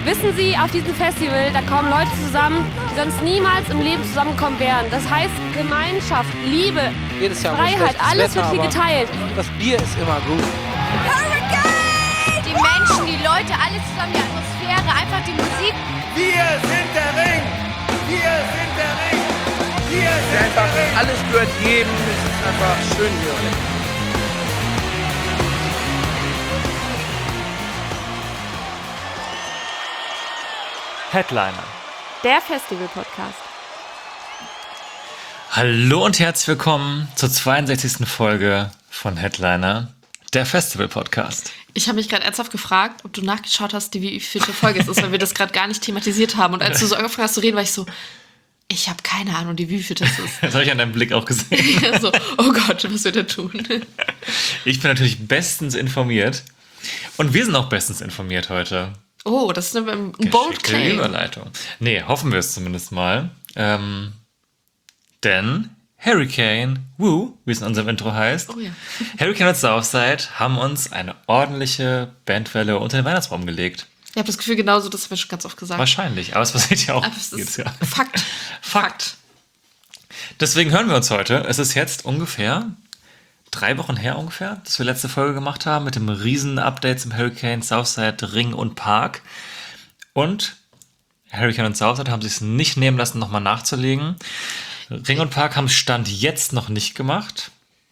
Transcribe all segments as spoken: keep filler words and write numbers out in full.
Wissen Sie, auf diesem Festival, da kommen Leute zusammen, die sonst niemals im Leben zusammenkommen wären. Das heißt Gemeinschaft, Liebe, Jedes Jahr Freiheit, alles Wetter, wird hier geteilt. Das Bier ist immer gut. Hurricane! Die Menschen, die Leute, alles zusammen, die Atmosphäre, einfach die Musik. Wir sind der Ring! Wir sind der Ring! Wir sind Einfach, der Ring! alles gehört jedem. Es ist einfach schön hier. Headliner. Der Festival-Podcast. Hallo und herzlich willkommen zur zweiundsechzigsten Folge von Headliner, der Festival-Podcast. Ich habe mich gerade ernsthaft gefragt, ob du nachgeschaut hast, die wie viele Folge es ist, weil wir das gerade gar nicht thematisiert haben. Und als du so angefangen hast zu reden, war ich so, ich habe keine Ahnung, die wie viel das ist. Das habe ich an deinem Blick auch gesehen. so, oh Gott, was wird er tun? Ich bin natürlich bestens informiert. Und wir sind auch bestens informiert heute. Oh, das ist ein bold Geschickte claim. Überleitung. Nee, hoffen wir es zumindest mal. Ähm, denn Hurricane Woo, wie es in unserem Intro heißt, Oh ja. Hurricane und Southside haben uns eine ordentliche Bandwelle unter den Weihnachtsbaum gelegt. Ich habe das Gefühl, genauso, das haben wir schon ganz oft gesagt. Wahrscheinlich, aber es passiert ja auch Aber es jedes ist Jahr. Fakt. Fakt. Deswegen hören wir uns heute. Es ist jetzt ungefähr drei Wochen her ungefähr, dass wir letzte Folge gemacht haben mit dem riesen Update zum Hurricane, Southside, Ring und Park. Und Hurricane und Southside haben sich es nicht nehmen lassen, nochmal nachzulegen. Ring und Park haben Stand jetzt noch nicht gemacht.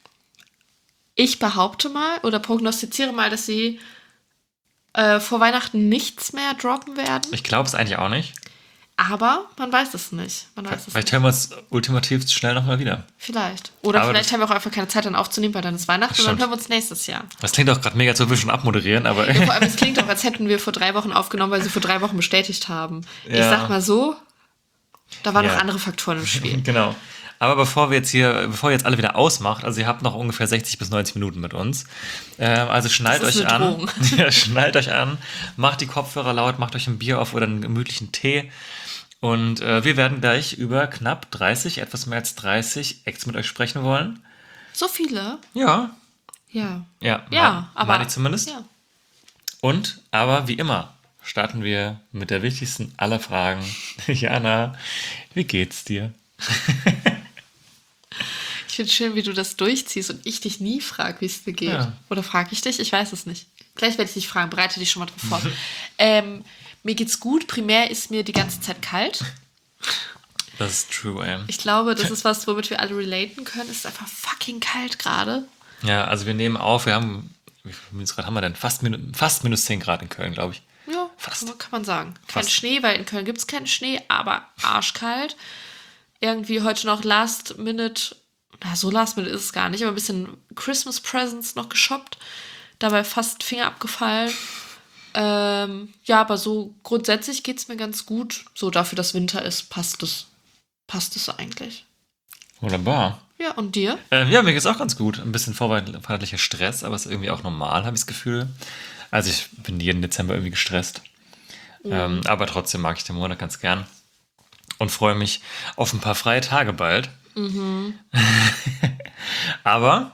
Ich behaupte mal oder prognostiziere mal, dass sie äh, vor Weihnachten nichts mehr droppen werden. Ich glaube es eigentlich auch nicht. Aber man weiß es nicht. Man weiß es Vielleicht nicht. hören wir uns ultimativ schnell nochmal wieder. Vielleicht. Oder Aber vielleicht das- haben wir auch einfach keine Zeit, dann aufzunehmen, weil dann ist Weihnachten und dann Stimmt. hören wir uns nächstes Jahr. Das klingt auch gerade mega, zu will schon abmoderieren, aber Ja, vor allem, es klingt auch, als hätten wir vor drei Wochen aufgenommen, weil sie vor drei Wochen bestätigt haben. Ich Ja. sag mal so, da waren Ja. noch andere Faktoren im Spiel. genau. Aber bevor wir jetzt hier, bevor ihr jetzt alle wieder ausmacht, also ihr habt noch ungefähr sechzig bis neunzig Minuten mit uns. Ähm, also schnallt Das ist euch eine an. Drohung. Ja, schnallt euch an, macht die Kopfhörer laut, macht euch ein Bier auf oder einen gemütlichen Tee. Und äh, wir werden gleich über knapp dreißig, etwas mehr als dreißig Acts mit euch sprechen wollen. So viele? Ja. Ja. Ja, Ja, mein- aber. meine ich zumindest. Ja. Und, aber wie immer, starten wir mit der wichtigsten aller Fragen. Jana, wie geht's dir? Ich finde schön, wie du das durchziehst und ich dich nie frage, wie es dir geht. Ja. Oder frage ich dich? Ich weiß es nicht. Gleich werde ich dich fragen. Bereite dich schon mal drauf vor. ähm, mir geht's gut. Primär ist mir die ganze Zeit kalt. Das ist true, ey. Ich glaube, das ist was, womit wir alle relaten können. Es ist einfach fucking kalt gerade. Ja, also wir nehmen auf, wir haben, wie viel Minusgrad haben wir denn? Fast, minu- fast minus zehn Grad in Köln, glaube ich. Ja, Fast. Kann, man, kann man sagen. Kein Fast. Schnee, weil in Köln gibt es keinen Schnee, aber arschkalt. Irgendwie heute noch Last Minute, na so Last Minute ist es gar nicht, aber ein bisschen Christmas Presents noch geshoppt. Dabei fast Finger abgefallen. Ähm, ja, aber so grundsätzlich geht es mir ganz gut. So dafür, dass Winter ist, passt es. Passt es eigentlich. Wunderbar. Ja, und dir? Ähm, ja, mir geht's auch ganz gut. Ein bisschen vorweihnachtlicher Stress, aber es ist irgendwie auch normal, habe ich das Gefühl. Also ich bin jeden Dezember irgendwie gestresst. Ähm, aber trotzdem mag ich den Monat ganz gern. Und freue mich auf ein paar freie Tage bald. Aber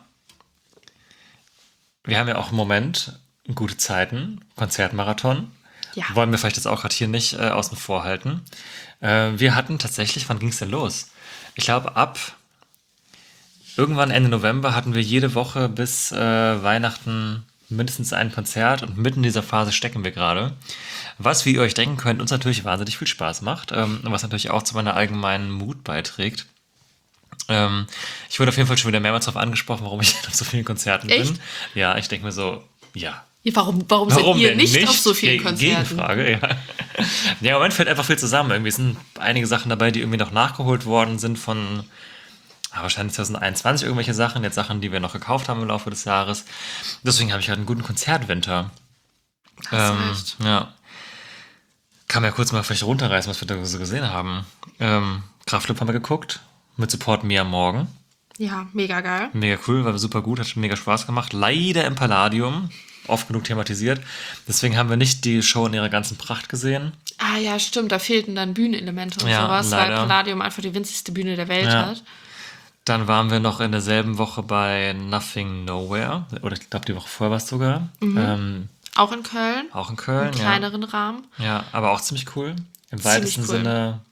wir haben ja auch im Moment gute Zeiten, Konzertmarathon. Ja. Wollen wir vielleicht jetzt auch gerade hier nicht äh, außen vor halten. Äh, wir hatten tatsächlich, wann ging es denn los? Ich glaube, ab irgendwann Ende November hatten wir jede Woche bis äh, Weihnachten mindestens ein Konzert und mitten in dieser Phase stecken wir gerade. Was, wie ihr euch denken könnt, uns natürlich wahnsinnig viel Spaß macht ähm, und was natürlich auch zu meiner allgemeinen Mut beiträgt. Ähm, ich wurde auf jeden Fall schon wieder mehrmals darauf angesprochen, warum ich auf so vielen Konzerten Echt? bin. Ja, ich denke mir so, ja. Ja, warum warum, Warum seid ihr denn nicht, auf so vielen Ge- Konzerten? Gegenfrage, ja. Ja, im Moment fällt einfach viel zusammen. Irgendwie sind einige Sachen dabei, die irgendwie noch nachgeholt worden sind von ah, wahrscheinlich zwanzig einundzwanzig irgendwelche Sachen, jetzt Sachen, die wir noch gekauft haben im Laufe des Jahres. Deswegen habe ich halt einen guten Konzertwinter. Hast du Ähm, recht. ja. Kann man ja kurz mal vielleicht runterreißen, was wir da so gesehen haben. Ähm, Kraftclub haben wir geguckt, mit Support Me am Morgen. Ja, mega geil. Mega cool, war super gut, hat mega Spaß gemacht. Leider im Palladium, oft genug thematisiert. Deswegen haben wir nicht die Show in ihrer ganzen Pracht gesehen. Ah ja, stimmt, da fehlten dann Bühnenelemente und Ja, sowas, weil leider. Palladium einfach die winzigste Bühne der Welt Ja. hat. Dann waren wir noch in derselben Woche bei Nothing Nowhere. Oder ich glaube, die Woche vorher war es sogar. Ähm, Auch in Köln. Auch in Köln, Im ja. kleineren Rahmen. Ja, aber auch ziemlich cool. Im Ziemlich weitesten cool. Sinne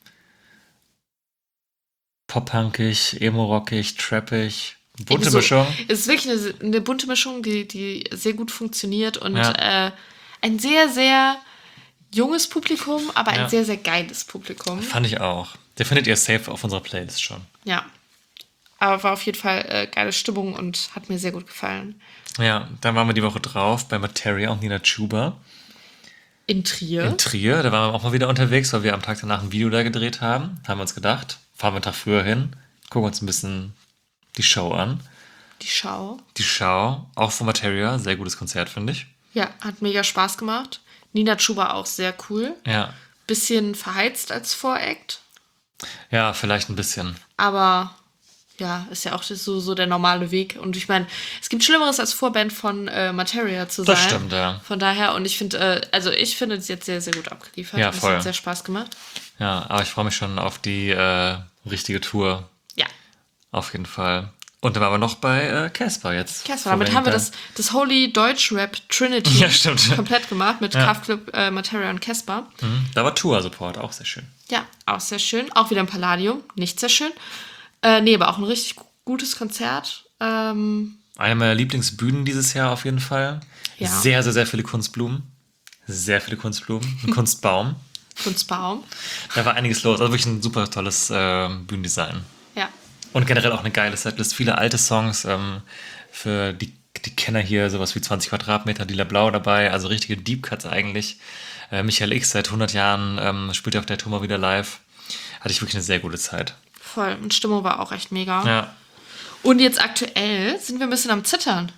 pop-punkig, emo-rockig, trappig, bunte So, Mischung. Es ist wirklich eine, eine bunte Mischung, die, die sehr gut funktioniert und Ja. äh, ein sehr, sehr junges Publikum, aber ein Ja. sehr, sehr geiles Publikum. Fand ich auch. Der findet ihr safe auf unserer Playlist schon. Ja. Aber war auf jeden Fall äh, geile Stimmung und hat mir sehr gut gefallen. Ja, dann waren wir die Woche drauf bei Materia und Nina Chuba In Trier. in Trier. Da waren wir auch mal wieder unterwegs, weil wir am Tag danach ein Video da gedreht haben. Haben wir uns gedacht, fahren wir einen Tag früher hin, gucken uns ein bisschen die Show an. Die Schau. Die Show, auch von Materia, sehr gutes Konzert, finde ich. Ja, hat mega Spaß gemacht. Nina Chuba auch sehr cool. Ja, Bisschen verheizt als Voract. ja, vielleicht ein bisschen. Aber ja, ist ja auch so, so der normale Weg. Und ich meine, es gibt Schlimmeres als Vorband von äh, Materia zu sein. Das stimmt, ja. Von daher, und ich finde, äh, also ich finde, sie hat sehr, sehr gut abgeliefert. Ja, Es voll. hat sehr Spaß gemacht. Ja, aber ich freue mich schon auf die äh, richtige Tour. Ja, Auf jeden Fall. Und dann waren wir noch bei äh, Casper jetzt. Casper, Vor damit haben wir wenigen das, das Holy Deutsch-Rap Trinity Ja, stimmt. komplett gemacht mit Ja. Kraftclub, äh, Materia und Casper. Tagen. Mhm. Da war Tour-Support, auch sehr schön. Ja, auch sehr schön. Auch wieder im Palladium, nicht sehr schön. Äh, nee, aber auch ein richtig gu- gutes Konzert. Ähm, Eine meiner Lieblingsbühnen dieses Jahr auf jeden Fall. Ja. Sehr, sehr, sehr viele Kunstblumen. Sehr viele Kunstblumen. Ein Kunstbaum. Kunstbaum. Da war einiges los. Also wirklich ein super tolles äh, Bühnendesign. Ja. Und generell auch eine geile Setlist. Viele alte Songs ähm, für die, die Kenner hier. Sowas wie zwanzig Quadratmeter, Lila Blau dabei. Also richtige Deep Cuts eigentlich. Äh, Michael X seit hundert Jahren ähm, spielt auf der Tour mal wieder live. Hatte ich wirklich eine sehr gute Zeit. Voll. Und Stimmung war auch echt mega. Ja. Und jetzt aktuell sind wir ein bisschen am Zittern.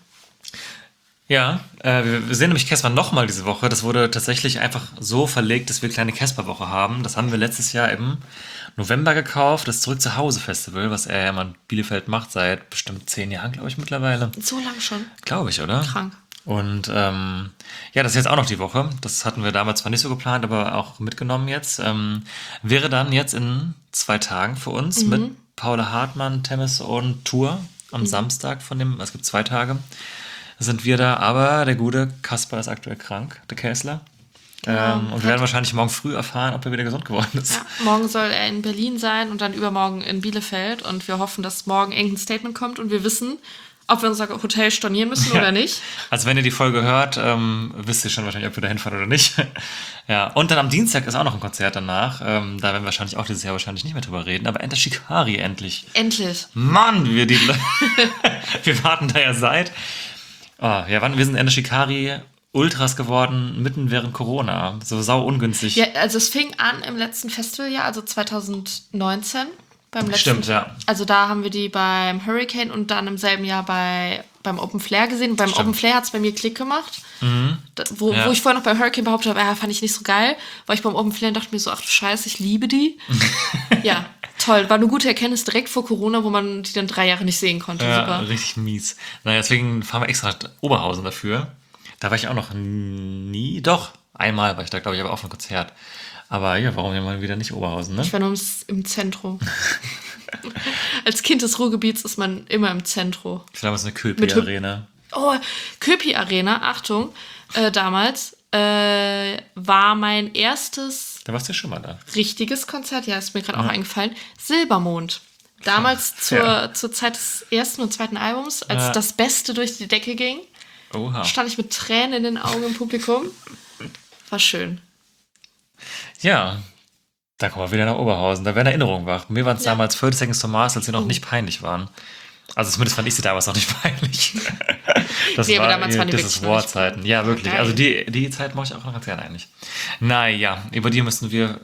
Ja, äh, wir wir sehen nämlich Casper nochmal diese Woche. Das wurde tatsächlich einfach so verlegt, dass wir kleine Casper-Woche haben. Das haben wir letztes Jahr im November gekauft. Das Zurück zu Hause Festival, was er ja mal in Bielefeld macht, seit bestimmt zehn Jahren, glaube ich, mittlerweile. So lang schon. Glaube ich, oder? Krank. Und ähm, ja, das ist jetzt auch noch die Woche. Das hatten wir damals zwar nicht so geplant, aber auch mitgenommen jetzt. Ähm, wäre dann jetzt in zwei Tagen für uns mit Paula Hartmann, Temmes und Tour am Samstag von dem, es gibt zwei Tage, sind wir da. Aber der gute Kasper ist aktuell krank, der Käsler. Ähm, und wir werden wahrscheinlich morgen früh erfahren, ob er wieder gesund geworden ist. Ja, morgen soll er in Berlin sein und dann übermorgen in Bielefeld. Und wir hoffen, dass morgen irgendein Statement kommt und wir wissen, ob wir unser Hotel stornieren müssen Ja. oder nicht. Also wenn ihr die Folge hört, ähm, wisst ihr schon wahrscheinlich, ob wir da hinfahren oder nicht. Ja, und dann am Dienstag ist auch noch ein Konzert danach. Ähm, da werden wir wahrscheinlich auch dieses Jahr wahrscheinlich nicht mehr drüber reden. Aber Enter Shikari endlich. Endlich. Mann, wir, die, wir warten da ja seit. Oh, ja, wann? Wir sind Enter Shikari Ultras geworden, mitten während Corona. So sau ungünstig. Ja, also es fing an im letzten Festivaljahr, also zwanzig neunzehn. Beim letzten, Stimmt, ja. Also da haben wir die beim Hurricane und dann im selben Jahr bei, beim Open Flair gesehen. Und beim Stimmt. Open Flair hat es bei mir Klick gemacht. Da, wo, Ja. wo ich vorher noch beim Hurricane behauptet habe, ja, fand ich nicht so geil. War ich beim Open Flair und dachte mir so, ach du Scheiße, ich liebe die. Ja, toll. War eine gute Erkenntnis direkt vor Corona, wo man die dann drei Jahre nicht sehen konnte. Ja, Super. richtig mies. Naja, deswegen fahren wir extra nach Oberhausen dafür. Da war ich auch noch nie. Doch, einmal war ich da, glaube ich, aber auf einem Konzert. Aber ja, warum ja mal wieder nicht Oberhausen, ne? Ich war nur im, im Zentrum. Als Kind des Ruhrgebiets ist man immer im Zentrum. Ich glaube, es ist eine Mit Hü- Köpi-Arena. Oh, Köpi Arena, Achtung, äh, damals äh, war mein erstes Da warst du ja schon mal da. richtiges Konzert, ja, ist mir gerade auch eingefallen, Silbermond. Damals zur, Ja. zur Zeit des ersten und zweiten Albums, als Ja. das Beste durch die Decke ging, Oha. stand ich mit Tränen in den Augen im Publikum. War schön. Ja, da kommen wir wieder nach Oberhausen. Da werden Erinnerungen wach. Mir waren es Ja. damals thirty Seconds to Mars, als sie Oh. noch nicht peinlich waren. Also zumindest fand ich sie damals noch nicht peinlich. Das Nee, aber war damals waren die das wirklich ist noch nicht War-Zeiten. Ja, wirklich. geil. Also die, die Zeit mache ich auch noch ganz gerne eigentlich. Naja, über die müssen wir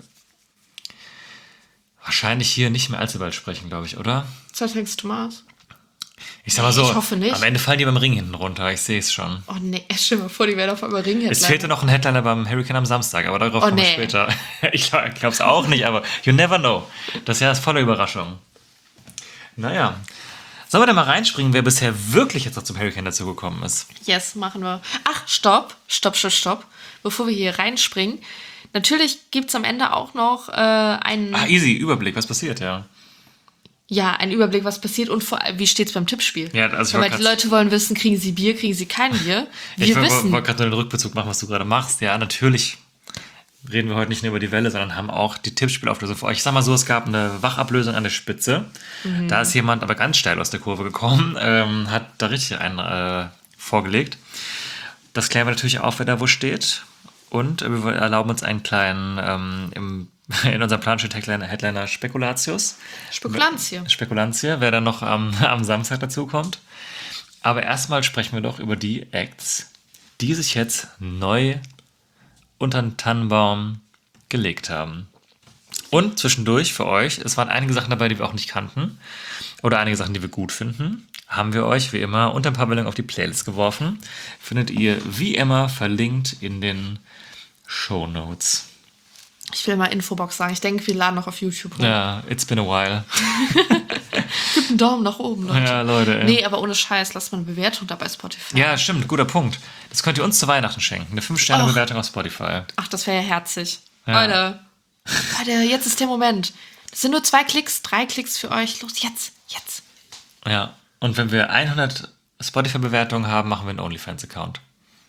wahrscheinlich hier nicht mehr allzu bald sprechen, glaube ich, oder? Zwanzig Thomas. Ich sag mal so, Ich hoffe nicht. am Ende fallen die beim Ring hinten runter. Ich sehe es schon. Oh nee, stell dir mal vor, die werden auf einmal Ringheadliner. Es fehlte noch ein Headliner beim Hurricane am Samstag, aber darauf Oh, kommen wir nee. später. Ich glaube es auch nicht, aber you never know. Das Jahr ist voller Überraschungen. Naja. Sollen wir denn mal reinspringen, wer bisher wirklich jetzt noch zum Hurricane dazu gekommen ist? Yes, machen wir. Ach, stopp, stopp, stopp, stopp. Bevor wir hier reinspringen. Natürlich gibt es am Ende auch noch äh, einen... Ah, easy, Überblick, was passiert, ja. ja, ein Überblick, was passiert und vor allem, wie steht's beim Tippspiel. Ja, also ich Weil wollt die grad- Leute wollen wissen, kriegen sie Bier, kriegen sie kein Bier. Wir Ich wollte wissen. wollt gerade nur den Rückbezug machen, was du gerade machst. Ja, natürlich reden wir heute nicht nur über die Welle, sondern haben auch die Tippspielauflösung für euch. Ich sag mal so, es gab eine Wachablösung an der Spitze. Mhm. Da ist jemand aber ganz steil aus der Kurve gekommen, ähm, hat da richtig einen äh, vorgelegt. Das klären wir natürlich auf, wer da wo steht. Und äh, wir erlauben uns einen kleinen, ähm, im, in unserem Plan steht Headliner, Headliner Spekulatius. Spekulantie. Spekulantie, wer dann noch am, am Samstag dazukommt. Aber erstmal sprechen wir doch über die Acts, die sich jetzt neu unter den Tannenbaum gelegt haben. Und zwischendurch für euch, es waren einige Sachen dabei, die wir auch nicht kannten oder einige Sachen, die wir gut finden, haben wir euch wie immer unter ein paar Meldungen auf die Playlist geworfen. Findet ihr wie immer verlinkt in den Shownotes. Ich will mal Infobox sagen. Ich denke, wir laden noch auf YouTube hoch. Ja, it's been a while. Gib einen Daumen nach oben, Leute. Ja, Leute, ey. Nee, aber ohne Scheiß, lasst mal eine Bewertung da bei Spotify. Ja, stimmt, guter Punkt. Das könnt ihr uns zu Weihnachten schenken. Eine fünf Sterne Bewertung auf Spotify. Ach, das wäre ja herzig. Ja. Leute, Leute, jetzt ist der Moment. Das sind nur zwei Klicks, drei Klicks für euch. Los, jetzt, jetzt. Ja, und wenn wir hundert Spotify-Bewertungen haben, machen wir einen OnlyFans-Account.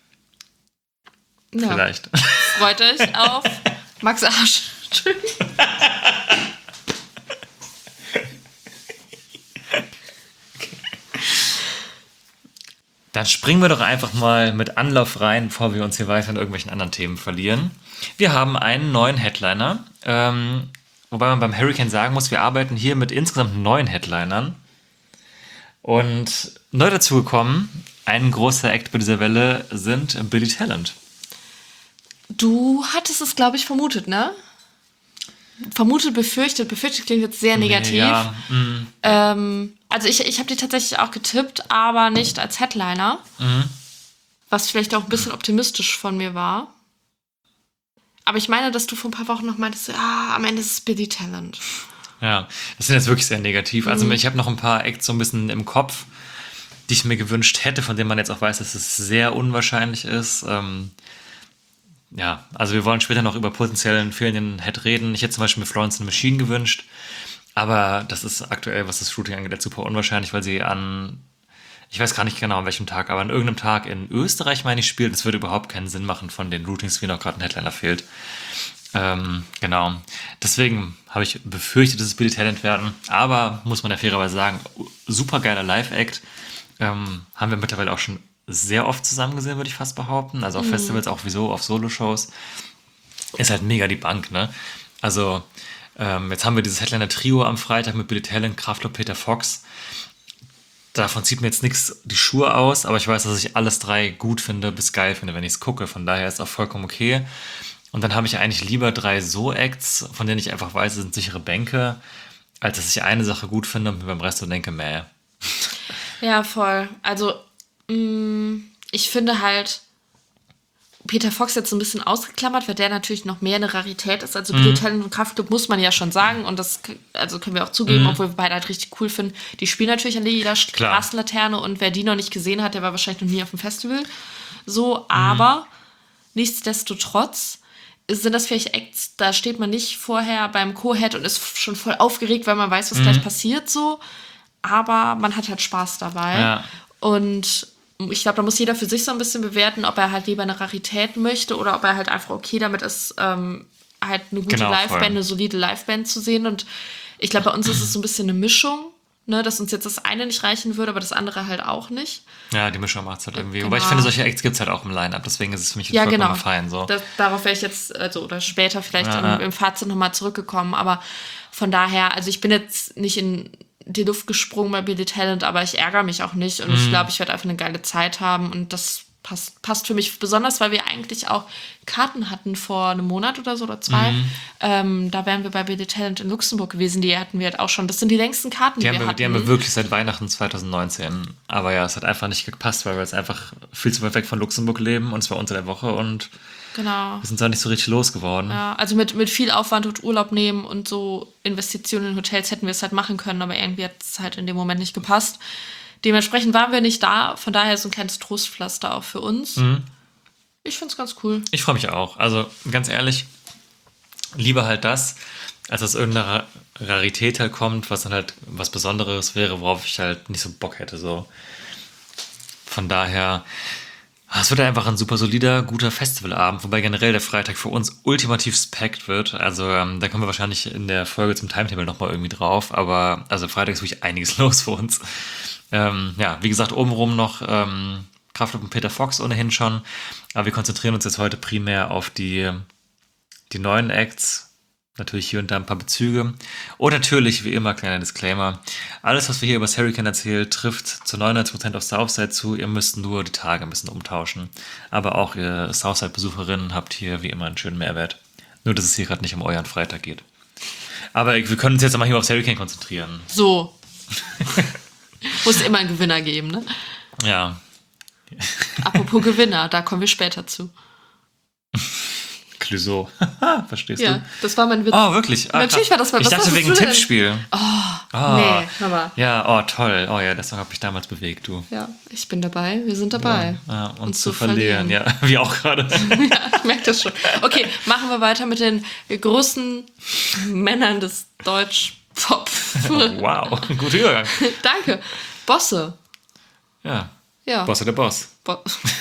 Ja. Vielleicht. Freut euch auf Max Arsch. Entschuldigung. Dann springen wir doch einfach mal mit Anlauf rein, bevor wir uns hier weiter in irgendwelchen anderen Themen verlieren. Wir haben einen neuen Headliner, ähm, wobei man beim Hurricane sagen muss, wir arbeiten hier mit insgesamt neun Headlinern. Und neu dazugekommen, ein großer Act bei dieser Welle, sind Billy Talent. Du hattest es, glaube ich, vermutet, ne? Vermutet, befürchtet. Befürchtet klingt jetzt sehr negativ. Nee, ja, mm, Ähm, also ich, ich habe die tatsächlich auch getippt, aber nicht als Headliner. Mhm. Was vielleicht auch ein bisschen optimistisch von mir war. Aber ich meine, dass du vor ein paar Wochen noch meintest, ah, am Ende ist es Billy Talent. ja, das sind jetzt wirklich sehr negativ. Also ich habe noch ein paar Acts so ein bisschen im Kopf, die ich mir gewünscht hätte, von denen man jetzt auch weiß, dass es sehr unwahrscheinlich ist. Ähm, ja, also wir wollen später noch über potenziellen fehlenden Head reden. Ich hätte zum Beispiel mir Florence and the Machine gewünscht, aber das ist aktuell, was das Shooting angeht, super unwahrscheinlich, weil sie an, ich weiß gar nicht genau an welchem Tag, aber an irgendeinem Tag in Österreich, meine ich, spielt. Das würde überhaupt keinen Sinn machen von den Routings, wie noch gerade ein Headliner fehlt. Ähm, genau. Deswegen habe ich befürchtet, dass es Billy Talent werden, aber muss man ja fairerweise sagen, super geiler Live-Act. Ähm, haben wir mittlerweile auch schon sehr oft zusammen gesehen, würde ich fast behaupten. Also auf mhm. Festivals, auch wieso, auf Solo-Shows. Ist halt mega die Bank, ne? Also, ähm, jetzt haben wir dieses Headliner-Trio am Freitag mit Billy Talent, Kraftklub, Peter Fox. Davon zieht mir jetzt nichts die Schuhe aus, aber ich weiß, dass ich alles drei gut finde, bis geil finde, wenn ich es gucke. Von daher ist auch vollkommen okay. Und dann habe ich eigentlich lieber drei So-Acts, von denen ich einfach weiß, es sind sichere Bänke, als dass ich eine Sache gut finde und mir beim Rest so denke, meh. Ja, voll. Also, mh, ich finde halt Peter Fox jetzt so ein bisschen ausgeklammert, weil der natürlich noch mehr eine Rarität ist. Also Billy Talent und Kraftklub muss man ja schon sagen. Und das also können wir auch zugeben, Mhm. obwohl wir beide halt richtig cool finden. Die spielen natürlich an jeder Straßenlaterne und wer die noch nicht gesehen hat, der war wahrscheinlich noch nie auf dem Festival. So, aber nichtsdestotrotz sind das vielleicht Acts, da steht man nicht vorher beim Co-Head und ist schon voll aufgeregt, weil man weiß, was gleich passiert so. Aber man hat halt Spaß dabei. Ja. Und ich glaube, da muss jeder für sich so ein bisschen bewerten, ob er halt lieber eine Rarität möchte oder ob er halt einfach okay damit ist, ähm, halt eine gute Genau, Liveband, voll. eine solide Liveband zu sehen. Und ich glaube, bei uns ist es so ein bisschen eine Mischung, ne, dass uns jetzt das eine nicht reichen würde, aber das andere halt auch nicht. Ja, die Mischung macht es halt irgendwie. Genau. Wobei ich finde, solche Acts gibt es halt auch im Line-Up, deswegen ist es für mich Ja, vollkommen genau. fein. So. Das, darauf wäre ich jetzt, also oder später vielleicht Ja, im, ja. im Fazit nochmal zurückgekommen. Aber von daher, also ich bin jetzt nicht in die Luft gesprungen bei Billy Talent, aber ich ärgere mich auch nicht. Und Mhm. ich glaube, ich werde einfach eine geile Zeit haben. Und das passt, passt für mich besonders, weil wir eigentlich auch Karten hatten vor einem Monat oder so oder zwei. Mhm. Ähm, da wären wir bei Billy Talent in Luxemburg gewesen. Die hatten wir halt auch schon. Das sind die längsten Karten, die, Die haben, wir wir, hatten. die haben wir wirklich seit Weihnachten zwanzig neunzehn. Aber ja, es hat einfach nicht gepasst, weil wir jetzt einfach viel zu weit weg von Luxemburg leben und zwar unter der Woche und Genau. wir sind da nicht so richtig losgeworden. Ja, also mit, mit viel Aufwand und Urlaub nehmen und so Investitionen in Hotels hätten wir es halt machen können, aber irgendwie hat es halt in dem Moment nicht gepasst. Dementsprechend waren wir nicht da, von daher so ein kleines Trostpflaster auch für uns. Mhm. Ich find's ganz cool. Ich freue mich auch. Also ganz ehrlich, lieber halt das, als aus irgendeiner Ra- Rarität halt kommt, was dann halt was Besonderes wäre, worauf ich halt nicht so Bock hätte. So. Von daher, ah, es wird einfach ein super solider, guter Festivalabend, wobei generell der Freitag für uns ultimativ spackt wird. Also ähm, da kommen wir wahrscheinlich in der Folge zum Timetable nochmal irgendwie drauf, aber also Freitag ist wirklich einiges los für uns. Ähm, ja, wie gesagt, obenrum noch ähm, Kraftklub und Peter Fox ohnehin schon, aber wir konzentrieren uns jetzt heute primär auf die, die neuen Acts. Natürlich hier und da ein paar Bezüge. Und natürlich, wie immer, kleiner Disclaimer. Alles, was wir hier über das Hurricane erzählen, trifft zu neunundneunzig Prozent auf Southside zu. Ihr müsst nur die Tage ein bisschen umtauschen. Aber auch ihr Southside-Besucherinnen habt hier wie immer einen schönen Mehrwert. Nur, dass es hier gerade nicht um euren Freitag geht. Aber wir können uns jetzt mal hier aufs Hurricane konzentrieren. So. Muss immer einen Gewinner geben, ne? Ja. Apropos Gewinner, da kommen wir später zu. Clouseau. Verstehst Ja, du? das war mein Witz. Oh, wirklich? Ah, Natürlich war das mein Ich was dachte dachtest wegen du denn? Tippspiel. Oh, Oh. nee, hör mal. Ja, oh, toll. Oh ja, das hat mich damals bewegt, du. Ja, ich bin dabei, wir sind dabei. Ja, uns Und zu zu verlieren. Ja, wie auch gerade. Ja, ich merke das schon. Okay, machen wir weiter mit den großen Männern des Deutsch-Pop. Wow, guter Übergang. Danke. Bosse. Ja, Ja. Bosse der Boss. Bo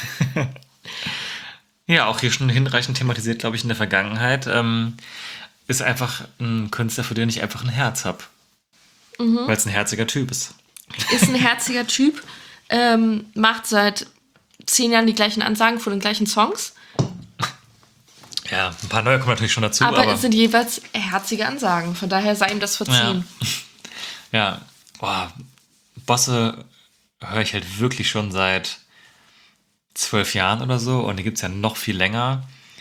Ja, auch hier schon hinreichend thematisiert, glaube ich, in der Vergangenheit. Ähm, ist einfach ein Künstler, für den ich einfach ein Herz habe. Mhm. Weil es ein herziger Typ ist. Ist ein herziger Typ, ähm, macht seit zehn Jahren die gleichen Ansagen vor den gleichen Songs, Ja, ein paar neue kommen natürlich schon dazu, aber, aber, es sind jeweils herzige Ansagen. Von daher sei ihm das verziehen. ja, boah, Bosse höre ich halt wirklich schon seit zwölf Jahren oder so und die gibt es ja noch viel länger.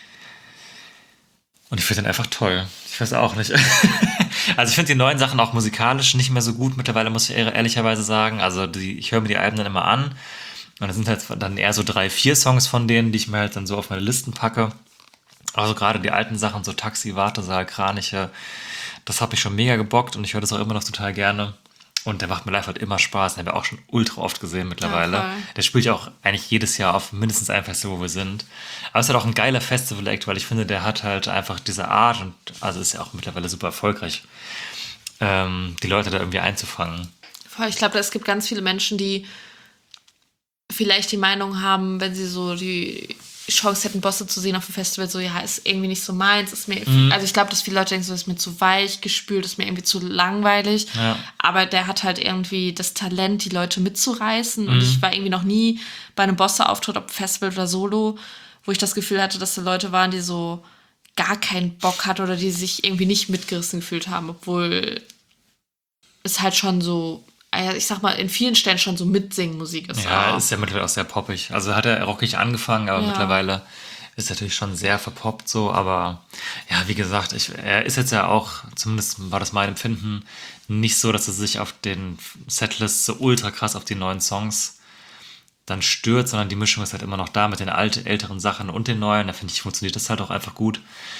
Und ich finde den einfach toll. Ich weiß auch nicht. Also ich finde die neuen Sachen auch musikalisch nicht mehr so gut mittlerweile, muss ich ehr- ehrlicherweise sagen. Also die, ich höre mir die Alben dann immer an und es sind halt dann eher so drei, vier Songs von denen, die ich mir halt dann so auf meine Listen packe. Also gerade die alten Sachen, so Taxi, Wartesaal, Kraniche, das habe ich schon mega gebockt und ich höre das auch immer noch total gerne. Und der macht mir live halt immer Spaß. Den haben wir auch schon ultra oft gesehen mittlerweile. Ja, voll. Der spielt ja auch eigentlich jedes Jahr auf mindestens einem Festival, wo wir sind. Aber es ist halt auch ein geiler Festival-Act, weil ich finde, der hat halt einfach diese Art und also ist ja auch mittlerweile super erfolgreich, ähm, die Leute da irgendwie einzufangen. Voll, ich glaube, es gibt ganz viele Menschen, die vielleicht die Meinung haben, wenn sie so die Chance hätten, Bosse zu sehen auf dem Festival, so, ja, ist irgendwie nicht so meins, ist mir, Mhm. also ich glaube, dass viele Leute denken, so, ist mir zu weich gespült, ist mir irgendwie zu langweilig, Ja. aber der hat halt irgendwie das Talent, die Leute mitzureißen Mhm. und ich war irgendwie noch nie bei einem Bosse-Auftritt, ob Festival oder Solo, wo ich das Gefühl hatte, dass da Leute waren, die so gar keinen Bock hatten oder die sich irgendwie nicht mitgerissen gefühlt haben, obwohl es halt schon so, ich sag mal, in vielen Stellen schon so Mitsingen-Musik ist. Ja, auch. ist ja mittlerweile auch sehr poppig. Also hat er rockig angefangen, aber Ja. mittlerweile ist er natürlich schon sehr verpoppt so. Aber ja, wie gesagt, ich, er ist jetzt ja auch, zumindest war das mein Empfinden, nicht so, dass er sich auf den Setlists so ultra krass auf die neuen Songs dann stört, sondern die Mischung ist halt immer noch da mit den alten, älteren Sachen und den neuen. Da finde ich, funktioniert das halt auch einfach gut.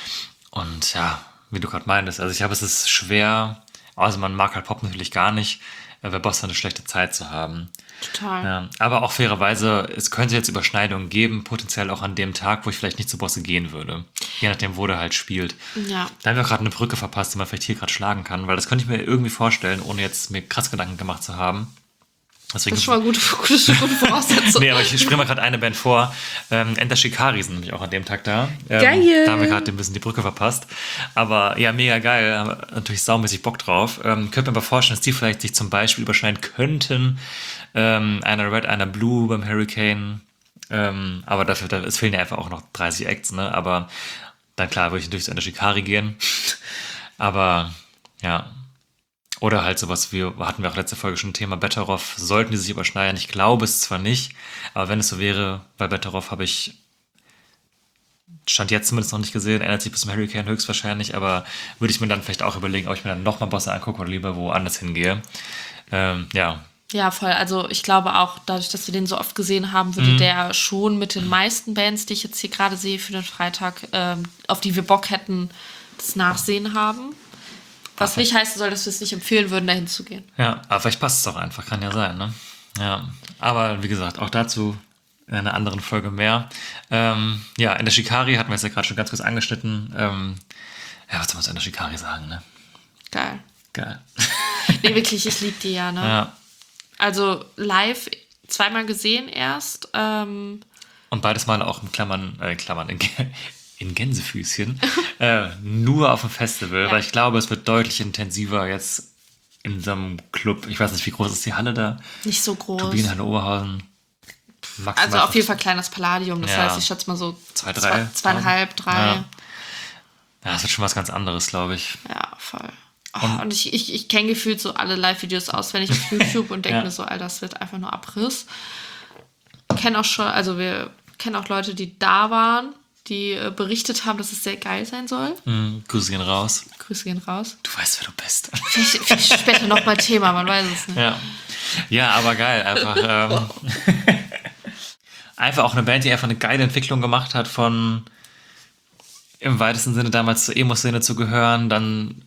Und ja, wie du gerade meintest, also ich glaube, es ist schwer, also man mag halt Pop natürlich gar nicht, bei Bosse eine schlechte Zeit zu haben. Total. Ja, aber auch fairerweise, es könnte jetzt Überschneidungen geben, potenziell auch an dem Tag, wo ich vielleicht nicht zu Bosse gehen würde. Je nachdem, wo der halt spielt. Ja. Da haben wir gerade eine Brücke verpasst, die man vielleicht hier gerade schlagen kann, weil das könnte ich mir irgendwie vorstellen, ohne jetzt mir krass Gedanken gemacht zu haben. Deswegen Das ist schon mal gute, gute, gute Voraussetzung. Nee, aber ich springe mal gerade eine Band vor. Ähm, Enter Shikari sind nämlich auch an dem Tag da. Ähm, Geil. Da haben wir gerade ein bisschen die Brücke verpasst. Aber ja, mega geil. Haben wir natürlich saumäßig Bock drauf. Ähm, könnte mir aber vorstellen, dass die vielleicht sich zum Beispiel überschneiden könnten. Ähm, einer Red, einer Blue beim Hurricane. Ähm, aber dafür, da, es fehlen ja einfach auch noch dreißig Acts, ne? Aber dann klar, würde ich natürlich zu Enter Shikari gehen. Aber ja. Oder halt sowas wie, hatten wir auch letzte Folge schon ein Thema, Betteroff, sollten die sich überschneiden? Ich glaube es zwar nicht, aber wenn es so wäre, bei Betteroff habe ich, Stand jetzt zumindest noch nicht gesehen, ändert sich bis zum Hurricane höchstwahrscheinlich, aber würde ich mir dann vielleicht auch überlegen, ob ich mir dann nochmal Bosse angucke oder lieber woanders hingehe. Ähm, ja. Ja, voll. Also ich glaube auch, dadurch, dass wir den so oft gesehen haben, würde Mhm. der schon mit den meisten Bands, die ich jetzt hier gerade sehe für den Freitag, ähm, auf die wir Bock hätten, das Nachsehen haben. Was nicht heißen soll, dass wir es nicht empfehlen würden, dahin zu gehen. Ja, aber vielleicht passt es auch einfach, kann ja sein, ne? Ja, aber wie gesagt, auch dazu in einer anderen Folge mehr. Ähm, ja, in der Shikari hatten wir es ja gerade schon ganz kurz angeschnitten. Ähm, ja, was soll man zu Enter Shikari sagen, ne? Geil. Geil. Nee, wirklich, ich liebe die ja, ne? Ja. Also live zweimal gesehen erst. Ähm, Und beides Mal auch in Klammern, äh, in Klammern, in, Gä- in Gänsefüßchen. äh, nur auf dem Festival, Ja. weil ich glaube, es wird deutlich intensiver jetzt in so einem Club. Ich weiß nicht, wie groß ist die Halle da? nicht so groß. Turbinenhalle Oberhausen. Maximal Also auf jeden Fall kleines Palladium. Das Ja. heißt, ich schätze mal so Zwei, zwei, drei zweieinhalb, drei. Ja. Ja, Ja, das wird schon was ganz anderes, glaube ich. voll. Oh, und ich, ich, ich kenne gefühlt so alle Live-Videos auswendig auf YouTube und denke Ja. mir so, Alter, das wird einfach nur Abriss. Kennen auch schon, also wir kennen auch Leute, die da waren, die äh, berichtet haben, dass es sehr geil sein soll. Mhm, Grüße gehen raus. Grüße gehen raus. Du weißt, wer du bist. Vielleicht, vielleicht später nochmal Thema, man weiß es nicht. Ja, ja, aber geil. Einfach, ähm, einfach auch eine Band, die einfach eine geile Entwicklung gemacht hat von im weitesten Sinne damals zur Emo-Szene zu gehören, dann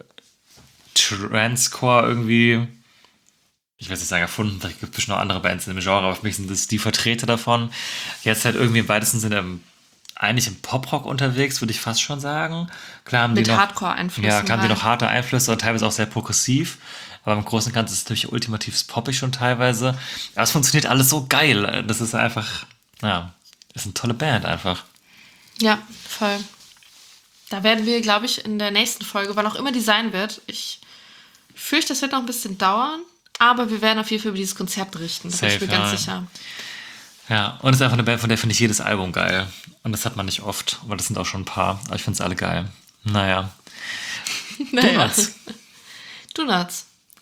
Transcore irgendwie, ich will nicht sagen erfunden, da gibt es bestimmt noch andere Bands in dem Genre, aber für mich sind das die Vertreter davon. Jetzt halt irgendwie im weitesten Sinne im, eigentlich im Poprock unterwegs, würde ich fast schon sagen. Klar haben Mit die noch, Hardcore-Einflüssen Ja, klar haben die halt. noch harte Einflüsse und teilweise auch sehr progressiv. Aber im Großen und Ganzen ist es natürlich ultimativ poppig schon teilweise. Aber es funktioniert alles so geil. Das ist einfach, ja, ist eine tolle Band einfach. Ja, voll. Da werden wir, glaube ich, in der nächsten Folge, wann auch immer die sein wird, ich fürchte, das wird noch ein bisschen dauern, aber wir werden auf jeden Fall über dieses Konzert berichten. Da bin ich Safe, mir ganz ja. sicher. Ja, und es ist einfach eine Band, von der finde ich jedes Album geil. Und das hat man nicht oft, aber das sind auch schon ein paar. Aber ich finde es alle geil. Naja. Donuts. Donuts.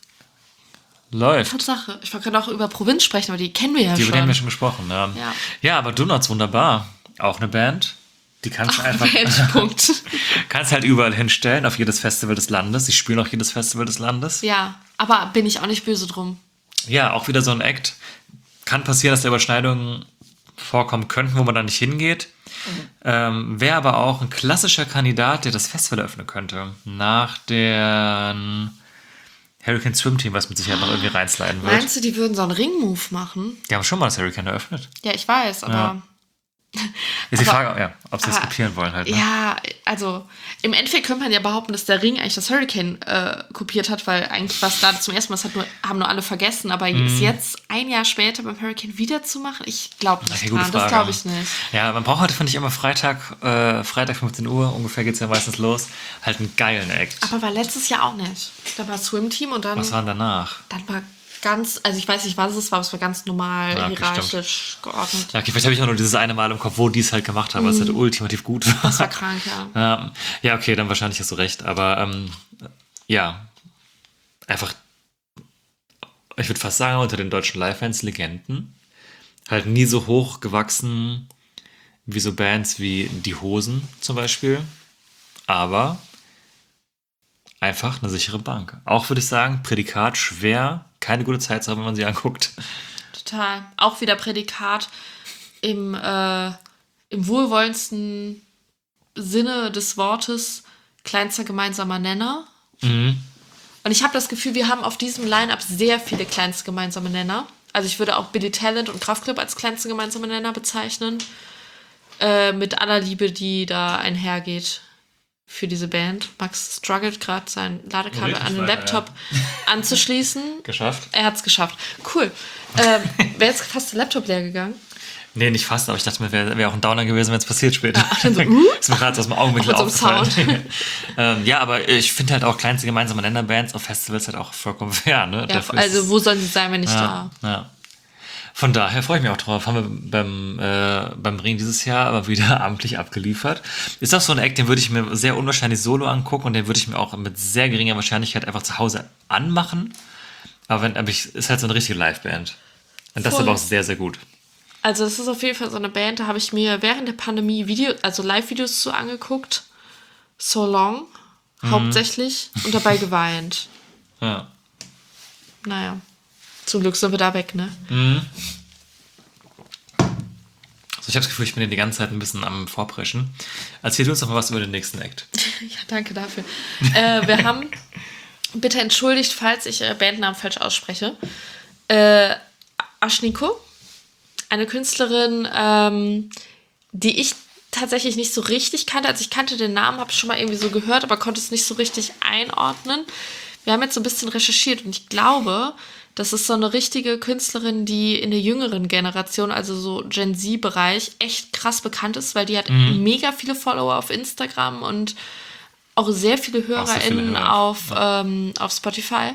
Läuft. Tatsache. Ich wollte gerade auch über Provinz sprechen, aber die kennen wir ja Die, über schon. die haben wir schon gesprochen. Ja. Ja. ja, aber Donuts, wunderbar. Auch eine Band. Die kannst du einfach, Punkt. kannst halt überall hinstellen, auf jedes Festival des Landes. Die spielen auch jedes Festival des Landes. Ja, aber bin ich auch nicht böse drum. Ja, auch wieder so ein Act. Kann passieren, dass da Überschneidungen vorkommen könnten, wo man da nicht hingeht. Mhm. Ähm, Wäre aber auch ein klassischer Kandidat, der das Festival eröffnen könnte. Nach dem Hurricane Swim Team, was mit Sicherheit noch irgendwie reinsliden wird. Meinst du, die würden so einen Ring-Move machen? Die haben schon mal das Hurricane eröffnet. Ja, ich weiß, aber... Ja. Ist die Aber- Frage, ja, ob sie das aber- kopieren wollen halt. Ne? Ja, also im Endeffekt könnte man ja behaupten, dass der Ring eigentlich das Hurricane äh, kopiert hat, weil eigentlich was da zum ersten Mal, das hat nur, haben nur alle vergessen, aber Mhm. es jetzt ein Jahr später beim Hurricane wieder zu machen, ich glaube nicht Okay, gute dran, das Frage. glaube ich nicht. Ja, man braucht halt, finde ich, immer Freitag, äh, Freitag fünfzehn Uhr, ungefähr geht es ja meistens los, halt einen geilen Act. Aber war letztes Jahr auch nicht. Da war Swim Team und dann, Was war denn danach? dann war ganz, also ich weiß nicht, was es war, aber es war ganz normal, Ja, okay, hierarchisch geordnet. Ja, okay, vielleicht habe ich auch nur dieses eine Mal im Kopf, wo die es halt gemacht haben, was halt ultimativ gut war. Mhm. Das war krank, ja. Ja, ja, okay, dann wahrscheinlich hast du recht. Aber ähm, ja, einfach, ich würde fast sagen, unter den deutschen Live-Fans Legenden. Halt nie so hoch gewachsen wie so Bands wie Die Hosen zum Beispiel. Aber einfach eine sichere Bank. Auch würde ich sagen, Prädikat schwer, keine gute Zeit zu haben, wenn man sie anguckt. Total. Auch wieder Prädikat im, äh, im wohlwollendsten Sinne des Wortes kleinster gemeinsamer Nenner. Mhm. Und ich habe das Gefühl, wir haben auf diesem Line-Up sehr viele kleinste gemeinsame Nenner. Also ich würde auch Billy Talent und Kraftklub als kleinste gemeinsame Nenner bezeichnen. Äh, mit aller Liebe, die da einhergeht für diese Band. Max struggelt gerade, sein Ladekabel Richtig an den weiter, Laptop anzuschließen. Geschafft? Er hat es geschafft. Cool. Ähm, Wäre jetzt fast der Laptop leer gegangen? Nee, nicht fast, aber ich dachte mir, wäre wär auch ein Downer gewesen, wenn es passiert später. Ja, dann so, uh? Ist mir gerade aus dem Augenwinkel Auch mit so einem aufgefallen. ähm, ja, aber ich finde halt auch kleinste gemeinsame Nennerbands auf Festivals halt auch vollkommen fair. Ne? Ja, Dafür ist also es- wo sollen sie sein, wenn nicht ja, ja. Von daher freue ich mich auch drauf. Haben wir beim, äh, beim Ring dieses Jahr aber wieder amtlich abgeliefert. Ist auch so ein Act, den würde ich mir sehr unwahrscheinlich solo angucken und den würde ich mir auch mit sehr geringer Wahrscheinlichkeit einfach zu Hause anmachen. Aber, wenn, aber ich, ist halt so eine richtige Liveband. Und das ist Voll. aber auch sehr, sehr gut. da? Also das ist auf jeden Fall so eine Band, da habe ich mir während der Pandemie Video, also Live-Videos zu angeguckt. So Long, Mhm. hauptsächlich. Und dabei geweint. Ja. Naja, zum Glück sind wir da weg, ne? So, ich habe das Gefühl, ich bin hier die ganze Zeit ein bisschen am Vorpreschen. Erzähl uns doch mal was über den nächsten Act. Ja, danke dafür. äh, wir haben, bitte entschuldigt, falls ich äh, Bandnamen falsch ausspreche, äh, Ashniko, eine Künstlerin, ähm, die ich tatsächlich nicht so richtig kannte. Also ich kannte den Namen, habe schon mal irgendwie so gehört, aber konnte es nicht so richtig einordnen. wir haben jetzt so ein bisschen recherchiert und ich glaube, das ist so eine richtige Künstlerin, die in der jüngeren Generation, also so Gen Z-Bereich, echt krass bekannt ist, weil die hat mhm. mega viele Follower auf Instagram und auch sehr viele HörerInnen viele Hörer. auf, ja. ähm, auf Spotify.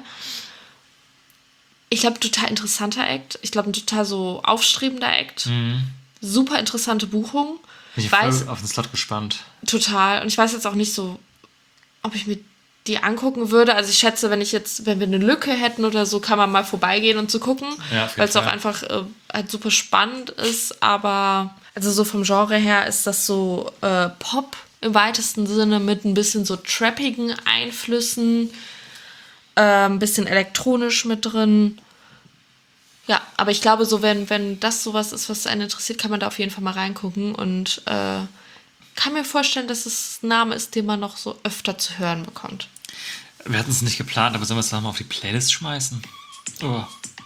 Ich glaube, total interessanter Act. Ich glaube, ein total so aufstrebender Act. Mhm. Super interessante Buchung. Ich bin voll auf den Slot gespannt. Total. Und ich weiß jetzt auch nicht so, ob ich mir die angucken würde. Also ich schätze, wenn ich jetzt, wenn wir eine Lücke hätten oder so, kann man mal vorbeigehen und zu so gucken, ja, weil es auch einfach äh, halt super spannend ist. Aber also so vom Genre her ist das so äh, Pop im weitesten Sinne mit ein bisschen so trappigen Einflüssen, äh, ein bisschen elektronisch mit drin. Ja, aber ich glaube so, wenn, wenn das sowas ist, was einen interessiert, kann man da auf jeden Fall mal reingucken und äh, kann mir vorstellen, dass es ein Name ist, den man noch so öfter zu hören bekommt. Wir hatten es nicht geplant, aber sollen wir es nochmal auf die Playlist schmeißen? Oh.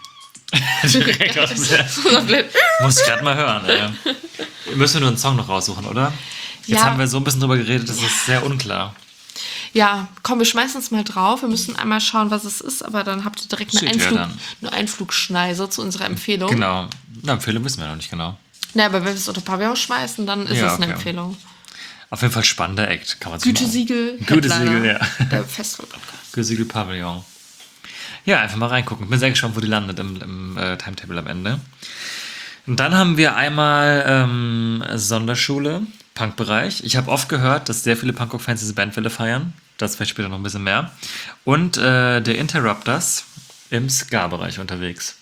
Direkt aus dem Muss ich gerade mal hören. Ey. Müssen wir nur einen Song noch raussuchen, oder? Jetzt ja. haben wir so ein bisschen drüber geredet, das ist sehr unklar. Ja, komm, wir schmeißen es mal drauf. Wir müssen einmal schauen, was es ist, aber dann habt ihr direkt eine, Einflug, ja eine Einflugschneise zu unserer Empfehlung. Genau. Eine Empfehlung wissen wir noch nicht genau. Na, aber wenn wir es unter Pavillon schmeißen, dann ist ja, es eine okay. Empfehlung. Auf jeden Fall spannender Act, kann man so Gütesiegel, Gütesiegel, ja. Der Festival-Podcast. Gütesiegel Pavillon. Ja, einfach mal reingucken. Bin sehr gespannt, wo die landet im, im äh, Timetable am Ende. Und dann haben wir einmal ähm, Sonderschule, Punkbereich. Ich habe oft gehört, dass sehr viele Punkrock-Fans diese Bandwelle feiern. Das vielleicht später noch ein bisschen mehr. Und äh, der Interrupters im Ska-Bereich unterwegs.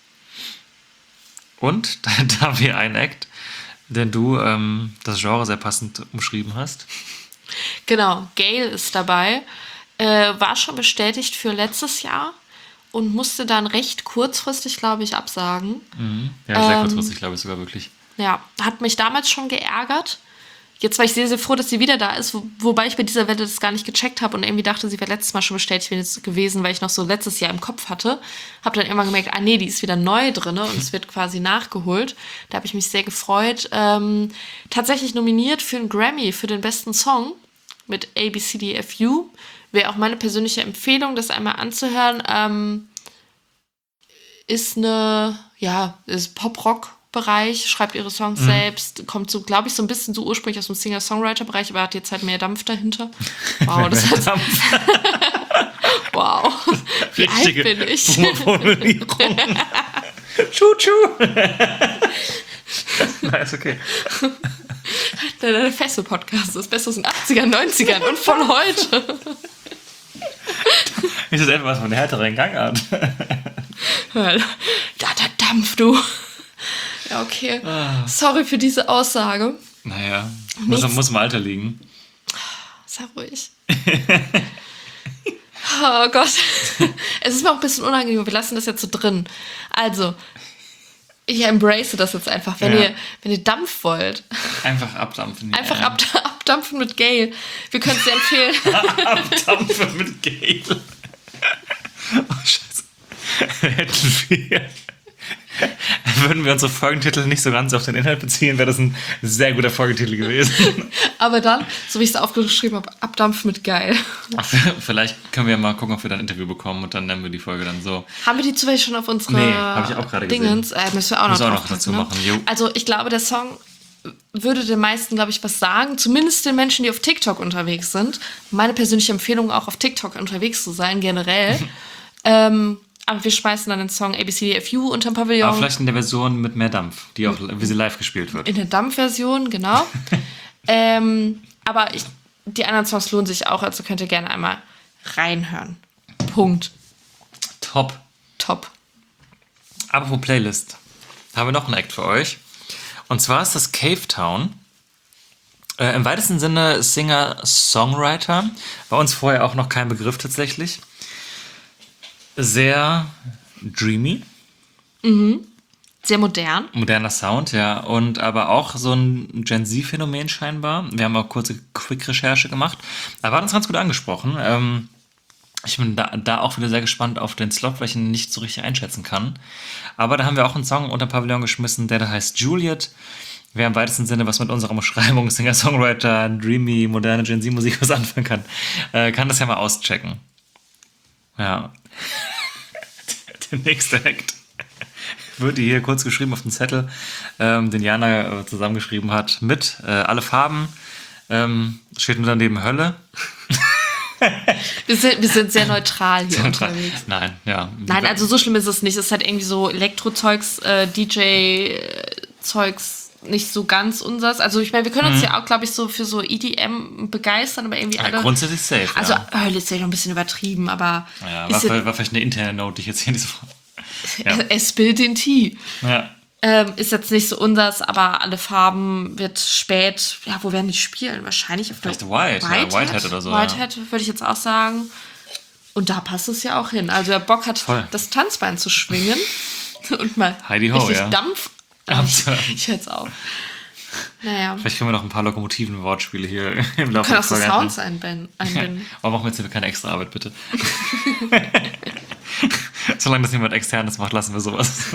Und da, da haben wir einen Act, den du ähm, das Genre sehr passend umschrieben hast. Genau, Gale ist dabei. Äh, war schon bestätigt für letztes Jahr und musste dann recht kurzfristig, glaube ich, absagen. Mhm. Ja, sehr ähm, kurzfristig, glaube ich sogar wirklich. Ja, hat mich damals schon geärgert. Jetzt war ich sehr, sehr froh, dass sie wieder da ist, wo, wobei ich bei dieser Welle das gar nicht gecheckt habe und irgendwie dachte, sie wäre letztes Mal schon bestätigt gewesen, weil ich noch so letztes Jahr im Kopf hatte. Habe dann irgendwann gemerkt, ah nee, die ist wieder neu drin und es wird quasi nachgeholt. Da habe ich mich sehr gefreut. Ähm, tatsächlich nominiert für einen Grammy für den besten Song mit A B C D F U. Wäre auch meine persönliche Empfehlung, das einmal anzuhören. Ähm, ist eine, ja, ist Pop-Rock Bereich, schreibt ihre Songs mhm. selbst, kommt so, glaube ich, so ein bisschen so ursprünglich aus dem Singer-Songwriter-Bereich, aber hat jetzt halt mehr Dampf dahinter. Wow, das heißt, wow, wie alt bin ich? Tschu-tschu. Na, ist okay. Der, der Festival-Podcast, das Beste aus den achtzigern, neunzigern und von heute. Ist das etwas von der härteren Gangart? Da, da Dampf, du. Ja, okay. Ah. Sorry für diese Aussage. Naja, muss, muss im Alter liegen. Sei ruhig. Oh Gott. Es ist mir auch ein bisschen unangenehm, wir lassen das jetzt so drin. Also, ich embrace das jetzt einfach. Wenn, ja. ihr, wenn ihr Dampf wollt. Einfach abdampfen. Einfach ab, abdampfen mit Gale. Wir können es dir empfehlen. Abdampfen mit Gale. Oh, Scheiße. Hätten wir... Würden wir unsere Folgentitel nicht so ganz auf den Inhalt beziehen, wäre das ein sehr guter Folgentitel gewesen. Aber dann, so wie ich es aufgeschrieben habe, abdampfen mit geil. Ach, vielleicht können wir mal gucken, ob wir dann ein Interview bekommen und dann nennen wir die Folge dann so. Haben wir die zufällig schon auf unsere nee, habe ich auch gerade Dingens? Äh, müssen wir auch noch, auch noch dazu ne? machen. Jo. Also ich glaube, der Song würde den meisten, glaube ich, was sagen. Zumindest den Menschen, die auf TikTok unterwegs sind. Meine persönliche Empfehlung, auch auf TikTok unterwegs zu sein, generell. ähm... Aber wir schmeißen dann den Song A B C D F U unterm Pavillon. Aber vielleicht in der Version mit mehr Dampf, die auch, wie sie live gespielt wird. In der Dampf-Version, genau. ähm, aber ich, die anderen Songs lohnen sich auch, also könnt ihr gerne einmal reinhören. Punkt. Top. Top. Apropos Playlist. Haben wir noch einen Act für euch. Und zwar ist das Cave Town. Äh, im weitesten Sinne Singer-Songwriter. War uns vorher auch noch kein Begriff tatsächlich. Sehr dreamy. Mhm. Sehr modern. Moderner Sound, ja. Und aber auch so ein Gen Z-Phänomen scheinbar. Wir haben auch kurze Quick-Recherche gemacht. Aber hat uns ganz gut angesprochen. Ähm, ich bin da, da auch wieder sehr gespannt auf den Slot, weil ich ihn nicht so richtig einschätzen kann. Aber da haben wir auch einen Song unter Pavillon geschmissen, der da heißt Juliet. Wer im weitesten Sinne was mit unserer Umschreibung Singer-Songwriter, dreamy, moderne Gen Z-Musik was anfangen kann, äh, kann das ja mal auschecken. Ja. Der nächste Act wird hier kurz geschrieben auf dem Zettel, ähm, den Jana äh, zusammengeschrieben hat, mit äh, alle Farben. Ähm, steht nur daneben Hölle. Wir sind, wir sind sehr neutral hier unterwegs. Nein, ja. Nein, also so schlimm ist es nicht. Es ist halt irgendwie so Elektrozeugs, äh, D J-Zeugs nicht so ganz unsers. Also ich meine, wir können uns Mhm. ja auch, glaube ich, so für so E D M begeistern, aber irgendwie Ja, alle... grundsätzlich safe. Also ja. Hölle ist ja noch ein bisschen übertrieben, aber Ja, war, ist ja, war vielleicht eine interne Note, die ich jetzt hier nicht so. Ja. es spilt den Tee. Ja. Ähm, ist jetzt nicht so unsers, aber alle Farben wird spät. Ja, wo werden die spielen? Wahrscheinlich auf Vielleicht der White, ja, Whitehead oder so, ja. Whitehead würde ich jetzt auch sagen. Und da passt es ja auch hin. Also wer Bock hat, Voll. das Tanzbein zu schwingen und mal Heidi ho, richtig ja. Dampf. Dampf. Ich, ich jetzt auch. Naja, Vielleicht können wir noch ein paar Lokomotiven-Wortspiele hier im Laufe kann der auch so Folge Sounds einbinden. einbinden. Aber machen wir jetzt hier keine extra Arbeit, bitte. Solange das niemand externes macht, lassen wir sowas.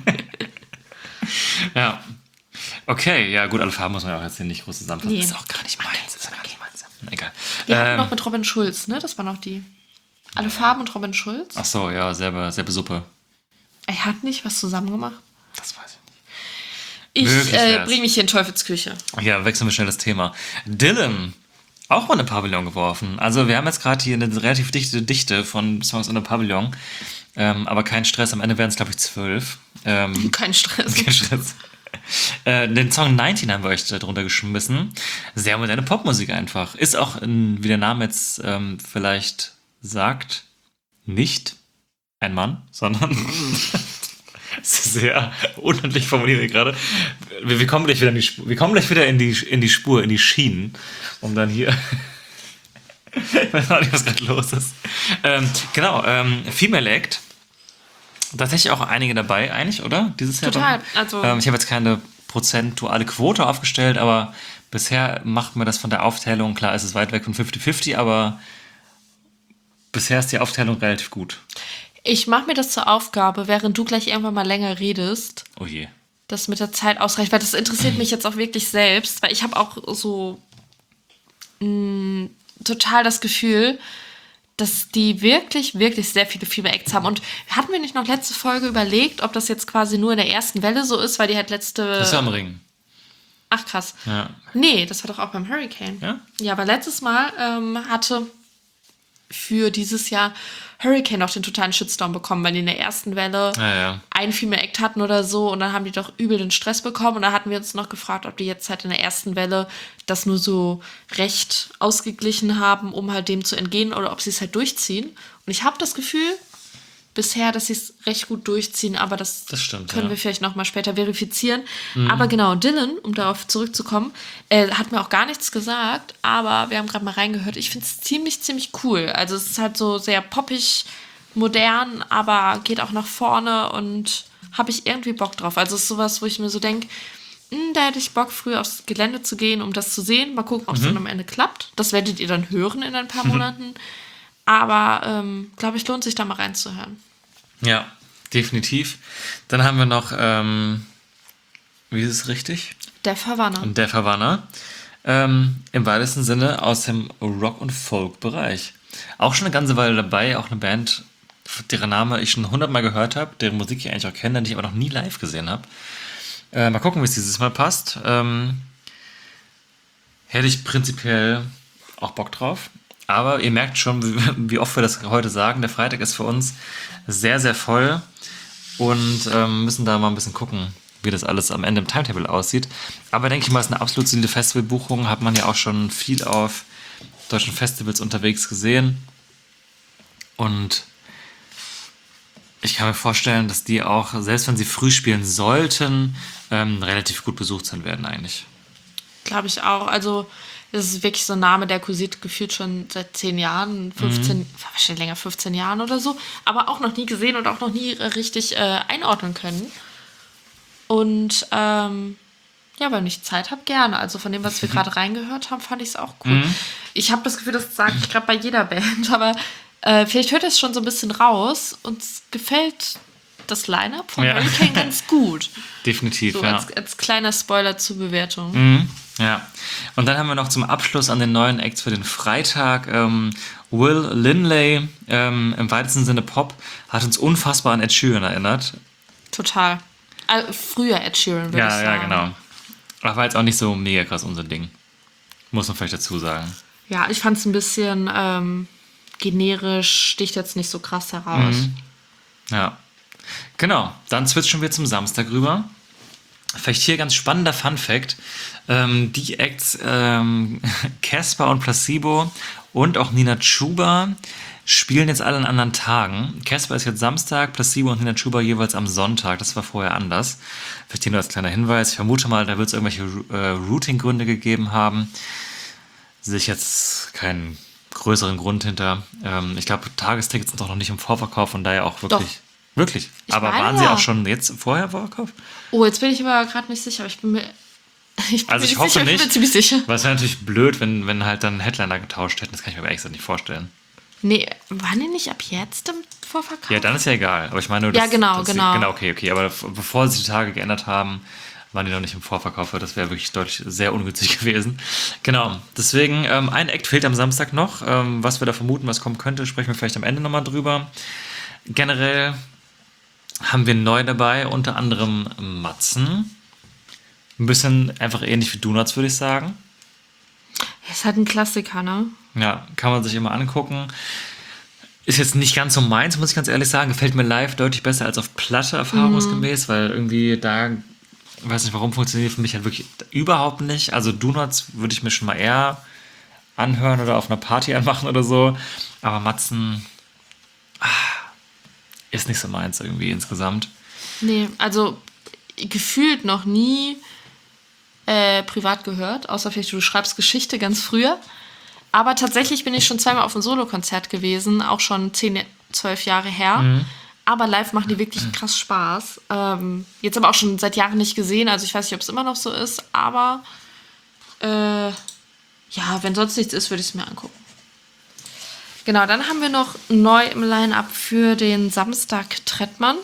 Ja. Okay, ja gut, alle Farben muss man ja auch jetzt hier nicht groß zusammenfassen. Nee. Ist auch gar nicht meins. Ist auch gar nicht meins. Egal. Wir hatten Ähm, noch mit Robin Schulz, ne? Das war noch die. Alle Farben und Robin Schulz. ach so, ja, selber, selber Suppe. Er hat nicht was zusammen gemacht. Das weiß Ich Möglich äh, wär's. bringe mich hier in Teufelsküche. ich nicht. Ja, wechseln wir schnell das Thema. Dylan, auch mal eine Pavillon geworfen. Also wir haben jetzt gerade hier eine relativ dichte Dichte von Songs in der Pavillon. Ähm, aber kein Stress, am Ende werden es, glaube ich, zwölf. Ähm, Kein Stress. Kein Stress. Äh, den Song neunzehn haben wir euch da drunter geschmissen. Sehr moderne Popmusik einfach. Ist auch, ein, wie der Name jetzt ähm, vielleicht sagt, nicht ein Mann, sondern es ist sehr unhandlich formuliert hier gerade. Wir, wir kommen gleich wieder in die Spur, wir kommen gleich wieder in die, in die Spur, in die Schienen, um dann hier ich weiß auch nicht, was gerade los ist. Ähm, genau, ähm, Female Act. Tatsächlich auch einige dabei, eigentlich, oder? Dieses Jahr. Total, dann. also- Ähm, ich habe jetzt keine prozentuale Quote aufgestellt, aber bisher macht man das von der Aufteilung, klar, es ist weit weg von fünfzig fünfzig, aber bisher ist die Aufteilung relativ gut. Ich mache mir das zur Aufgabe, während du gleich irgendwann mal länger redest, Oh je. das mit der Zeit ausreicht, weil das interessiert mich jetzt auch wirklich selbst, weil ich habe auch so mh, total das Gefühl, dass die wirklich, wirklich sehr viele Female-Acts haben. Und hatten wir nicht noch letzte Folge überlegt, ob das jetzt quasi nur in der ersten Welle so ist, weil die halt letzte... Das ist ja am Ring. Ach, krass. Ja. Nee, das war doch auch beim Hurricane. Ja? Ja, aber letztes Mal ähm, hatte für dieses Jahr Hurricane auch den totalen Shitstorm bekommen, weil die in der ersten Welle Ja, ja. einen Female Act hatten oder so und dann haben die doch übel den Stress bekommen und da hatten wir uns noch gefragt, ob die jetzt halt in der ersten Welle das nur so recht ausgeglichen haben, um halt dem zu entgehen oder ob sie es halt durchziehen. Und ich habe das Gefühl bisher, dass sie es recht gut durchziehen, aber das, Das stimmt, können ja. wir vielleicht noch mal später verifizieren. Aber genau, Dylan, um darauf zurückzukommen, äh, hat mir auch gar nichts gesagt, aber wir haben gerade mal reingehört. Ich finde es ziemlich, ziemlich cool. Also es ist halt so sehr poppig, modern, aber geht auch nach vorne und habe ich irgendwie Bock drauf. Also es ist sowas, wo ich mir so denke, da hätte ich Bock, früh aufs Gelände zu gehen, um das zu sehen. Mal gucken, ob es dann am Ende klappt. Das werdet ihr dann hören in ein paar Monaten. Aber, ähm, glaube ich, lohnt sich da mal reinzuhören. Ja, definitiv. Dann haben wir noch, ähm, wie ist es richtig? Der Verwanner. Der Verwanner. Ähm, Im weitesten Sinne aus dem Rock- und Folk-Bereich. Auch schon eine ganze Weile dabei, auch eine Band, deren Name ich schon hundertmal gehört habe, deren Musik ich eigentlich auch kenne, die ich aber noch nie live gesehen habe. Äh, mal gucken, wie es dieses Mal passt. Ähm, hätte ich prinzipiell auch Bock drauf. Aber ihr merkt schon, wie, wie oft wir das heute sagen. Der Freitag ist für uns sehr, sehr voll und ähm, müssen da mal ein bisschen gucken, wie das alles am Ende im Timetable aussieht. Aber denke ich mal, es ist eine absolut solide Festivalbuchung. Hat man ja auch schon viel auf deutschen Festivals unterwegs gesehen. Und ich kann mir vorstellen, dass die auch, selbst wenn sie früh spielen sollten, ähm, relativ gut besucht sein werden eigentlich. Glaube ich auch. Also, das ist wirklich so ein Name, der kursiert gefühlt schon seit zehn Jahren, fünfzehn, Mhm. wahrscheinlich länger, fünfzehn Jahren oder so. Aber auch noch nie gesehen und auch noch nie richtig äh, einordnen können. Und ähm, ja, wenn ich Zeit habe, gerne. Also von dem, was wir gerade reingehört haben, fand ich es auch cool. Mhm. Ich habe das Gefühl, das sage ich gerade bei jeder Band, aber äh, vielleicht hört es schon so ein bisschen raus. Uns gefällt das Line-Up von Ja. Hurricane ganz gut. Definitiv, So ja. als, als kleiner Spoiler zur Bewertung. Mhm, ja. Und dann haben wir noch zum Abschluss an den neuen Acts für den Freitag ähm, Will Linley, ähm, im weitesten Sinne Pop, hat uns unfassbar an Ed Sheeran erinnert. Total. Also früher Ed Sheeran, würde Ja, ich sagen. ja, genau. Aber war jetzt auch nicht so mega krass unser Ding. Muss man vielleicht dazu sagen. Ja, ich fand es ein bisschen ähm, generisch, sticht jetzt nicht so krass heraus. Mhm. Ja. Genau, dann switchen wir zum Samstag rüber. Vielleicht hier ganz spannender Fun-Fact. Ähm, die Acts ähm, Casper und Placebo und auch Nina Chuba spielen jetzt alle an anderen Tagen. Casper ist jetzt Samstag, Placebo und Nina Chuba jeweils am Sonntag. Das war vorher anders. Vielleicht hier nur als kleiner Hinweis. Ich vermute mal, da wird es irgendwelche äh, Routing-Gründe gegeben haben. Sehe ich jetzt keinen größeren Grund hinter. Ähm, ich glaube, Tagestickets sind doch noch nicht im Vorverkauf, von daher auch wirklich... Doch. Wirklich? Ich Aber meine, waren sie ja. auch schon jetzt vorher Vorverkauf? Oh, jetzt bin ich aber gerade nicht sicher, aber ich bin mir. Ich bin Also mir ich hoffe sicher, Ich bin nicht. mir ziemlich sicher. Weil es wäre natürlich blöd, wenn, wenn halt dann Headliner getauscht hätten. Das kann ich mir aber extra nicht vorstellen. Nee, waren die nicht ab jetzt im Vorverkauf? Ja, dann ist ja egal. Aber ich meine nur, Ja, dass, genau, dass sie, genau. genau, okay, okay. Aber f- bevor sie die Tage geändert haben, waren die noch nicht im Vorverkauf. Das wäre wirklich deutlich sehr ungünstig gewesen. Genau. Deswegen, ähm, ein Act fehlt am Samstag noch. Ähm, was wir da vermuten, was kommen könnte, sprechen wir vielleicht am Ende nochmal drüber. Generell haben wir neu dabei, unter anderem Matzen. Ein bisschen einfach ähnlich wie Donuts, würde ich sagen. Ist halt ein Klassiker, ne? Ja, kann man sich immer angucken. Ist jetzt nicht ganz so meins, muss ich ganz ehrlich sagen. Gefällt mir live deutlich besser als auf Platte, erfahrungsgemäß, weil irgendwie da, weiß nicht warum, funktioniert für mich halt wirklich überhaupt nicht. Also Donuts würde ich mir schon mal eher anhören oder auf einer Party anmachen oder so. Aber Matzen ah, ist nicht so meins irgendwie insgesamt. Nee, also gefühlt noch nie äh, privat gehört, außer vielleicht du schreibst Geschichte ganz früher. Aber tatsächlich bin ich schon zweimal auf einem Solokonzert gewesen, auch schon zehn, zwölf Jahre her. Mhm. Aber live machen die wirklich krass Spaß. Ähm, jetzt aber auch schon seit Jahren nicht gesehen, also ich weiß nicht, ob es immer noch so ist, aber äh, ja, wenn sonst nichts ist, würde ich es mir angucken. Genau, dann haben wir noch neu im Line-Up für den Samstag Trettmann.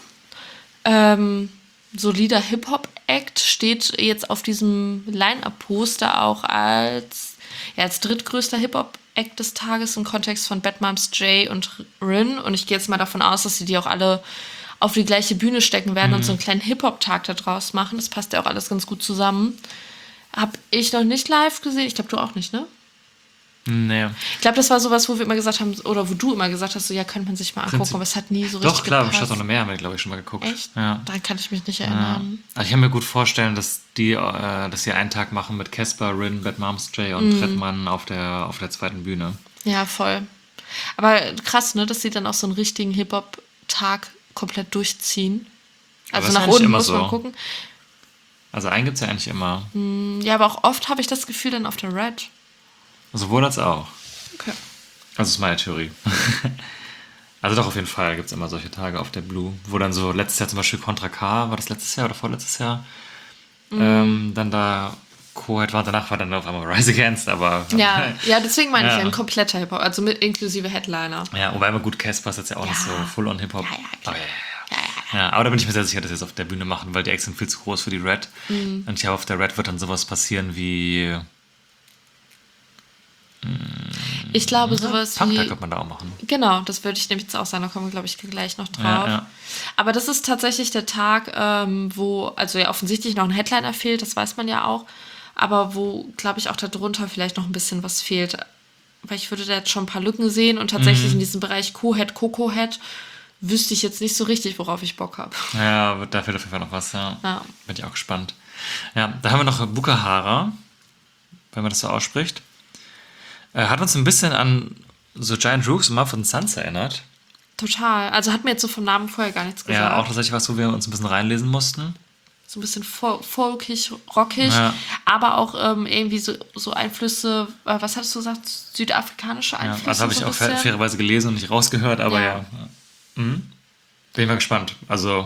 Ähm, solider Hip-Hop-Act steht jetzt auf diesem Line-Up-Poster auch als, ja, als drittgrößter Hip-Hop-Act des Tages im Kontext von Bad Moms J und Rin. Und ich gehe jetzt mal davon aus, dass sie die auch alle auf die gleiche Bühne stecken werden mhm. und so einen kleinen Hip-Hop-Tag da draus machen. Das passt ja auch alles ganz gut zusammen. Hab ich noch nicht live gesehen. Ich glaube, du auch nicht, ne? Nee. Ich glaube, das war sowas, wo wir immer gesagt haben, oder wo du immer gesagt hast, so, ja, könnte man sich mal angucken, Prinzip- aber es hat nie so Doch, richtig klar, gepasst. Stadt ohne Meer haben wir, glaube ich, schon mal geguckt. Echt? Ja. Daran kann ich mich nicht Ja. erinnern. Also ich kann mir gut vorstellen, dass die, äh, dass sie einen Tag machen mit Casper, Rin, Bad Moms J und Mhm. Trettmann auf der, auf der zweiten Bühne. Ja, voll. Aber krass, ne, dass sie dann auch so einen richtigen Hip-Hop-Tag komplett durchziehen. Aber Also ist nach ja nicht unten immer muss man so. gucken. Also einen gibt es ja eigentlich immer. Ja, aber auch oft habe ich das Gefühl dann auf der Red. Sowohl als auch. Okay. Also ist meine Theorie. Also doch, auf jeden Fall gibt es immer solche Tage auf der Blue, wo dann so letztes Jahr zum Beispiel Contra K, war das letztes Jahr oder vorletztes Jahr, Mhm. ähm, dann da Co-Head war, danach war dann auf einmal Rise Against, aber... Ja, ja, deswegen meine ich Ja. ja ein kompletter Hip-Hop, also mit inklusive Headliner. Ja, wobei immer gut, Casper ist jetzt ja auch nicht Ja. so full-on Hip-Hop. Ja, ja, klar. Aber ja, ja, Ja, ja, ja. Ja, aber da bin ich mir sehr sicher, dass sie es auf der Bühne machen, weil die Acts sind viel zu groß für die Red. Mhm. Und ich glaube, auf der Red wird dann sowas passieren wie... Ich glaube, sowas Funk, da wie... könnte man da auch machen. Genau, das würde ich nämlich jetzt auch sagen, da kommen wir, glaube ich, gleich noch drauf. Ja, ja. Aber das ist tatsächlich der Tag, ähm, wo, also ja offensichtlich noch ein Headliner fehlt, das weiß man ja auch, aber wo, glaube ich, auch darunter vielleicht noch ein bisschen was fehlt. Weil ich würde da jetzt schon ein paar Lücken sehen und tatsächlich Mhm. in diesem Bereich Co-Head, Coco-Head wüsste ich jetzt nicht so richtig, worauf ich Bock habe. Ja, wird- da fehlt auf jeden Fall noch was, ja. Ja. Bin ich auch gespannt. Ja, da haben wir noch Bukahara, wenn man das so ausspricht. Äh, hat uns ein bisschen an so Giant Rooks und Mumford and Sons erinnert. Total. Also hat mir jetzt so vom Namen vorher gar nichts gesagt. Ja, auch tatsächlich was, wo wir uns ein bisschen reinlesen mussten. So ein bisschen fol- folkig, rockig, Ja. aber auch ähm, irgendwie so, so Einflüsse, äh, was hattest du gesagt, südafrikanische Ja, Einflüsse? also habe ich so ein auch fair- bisschen? fairerweise gelesen und nicht rausgehört, aber ja. Ja. Mhm. Bin ich mal gespannt. Also,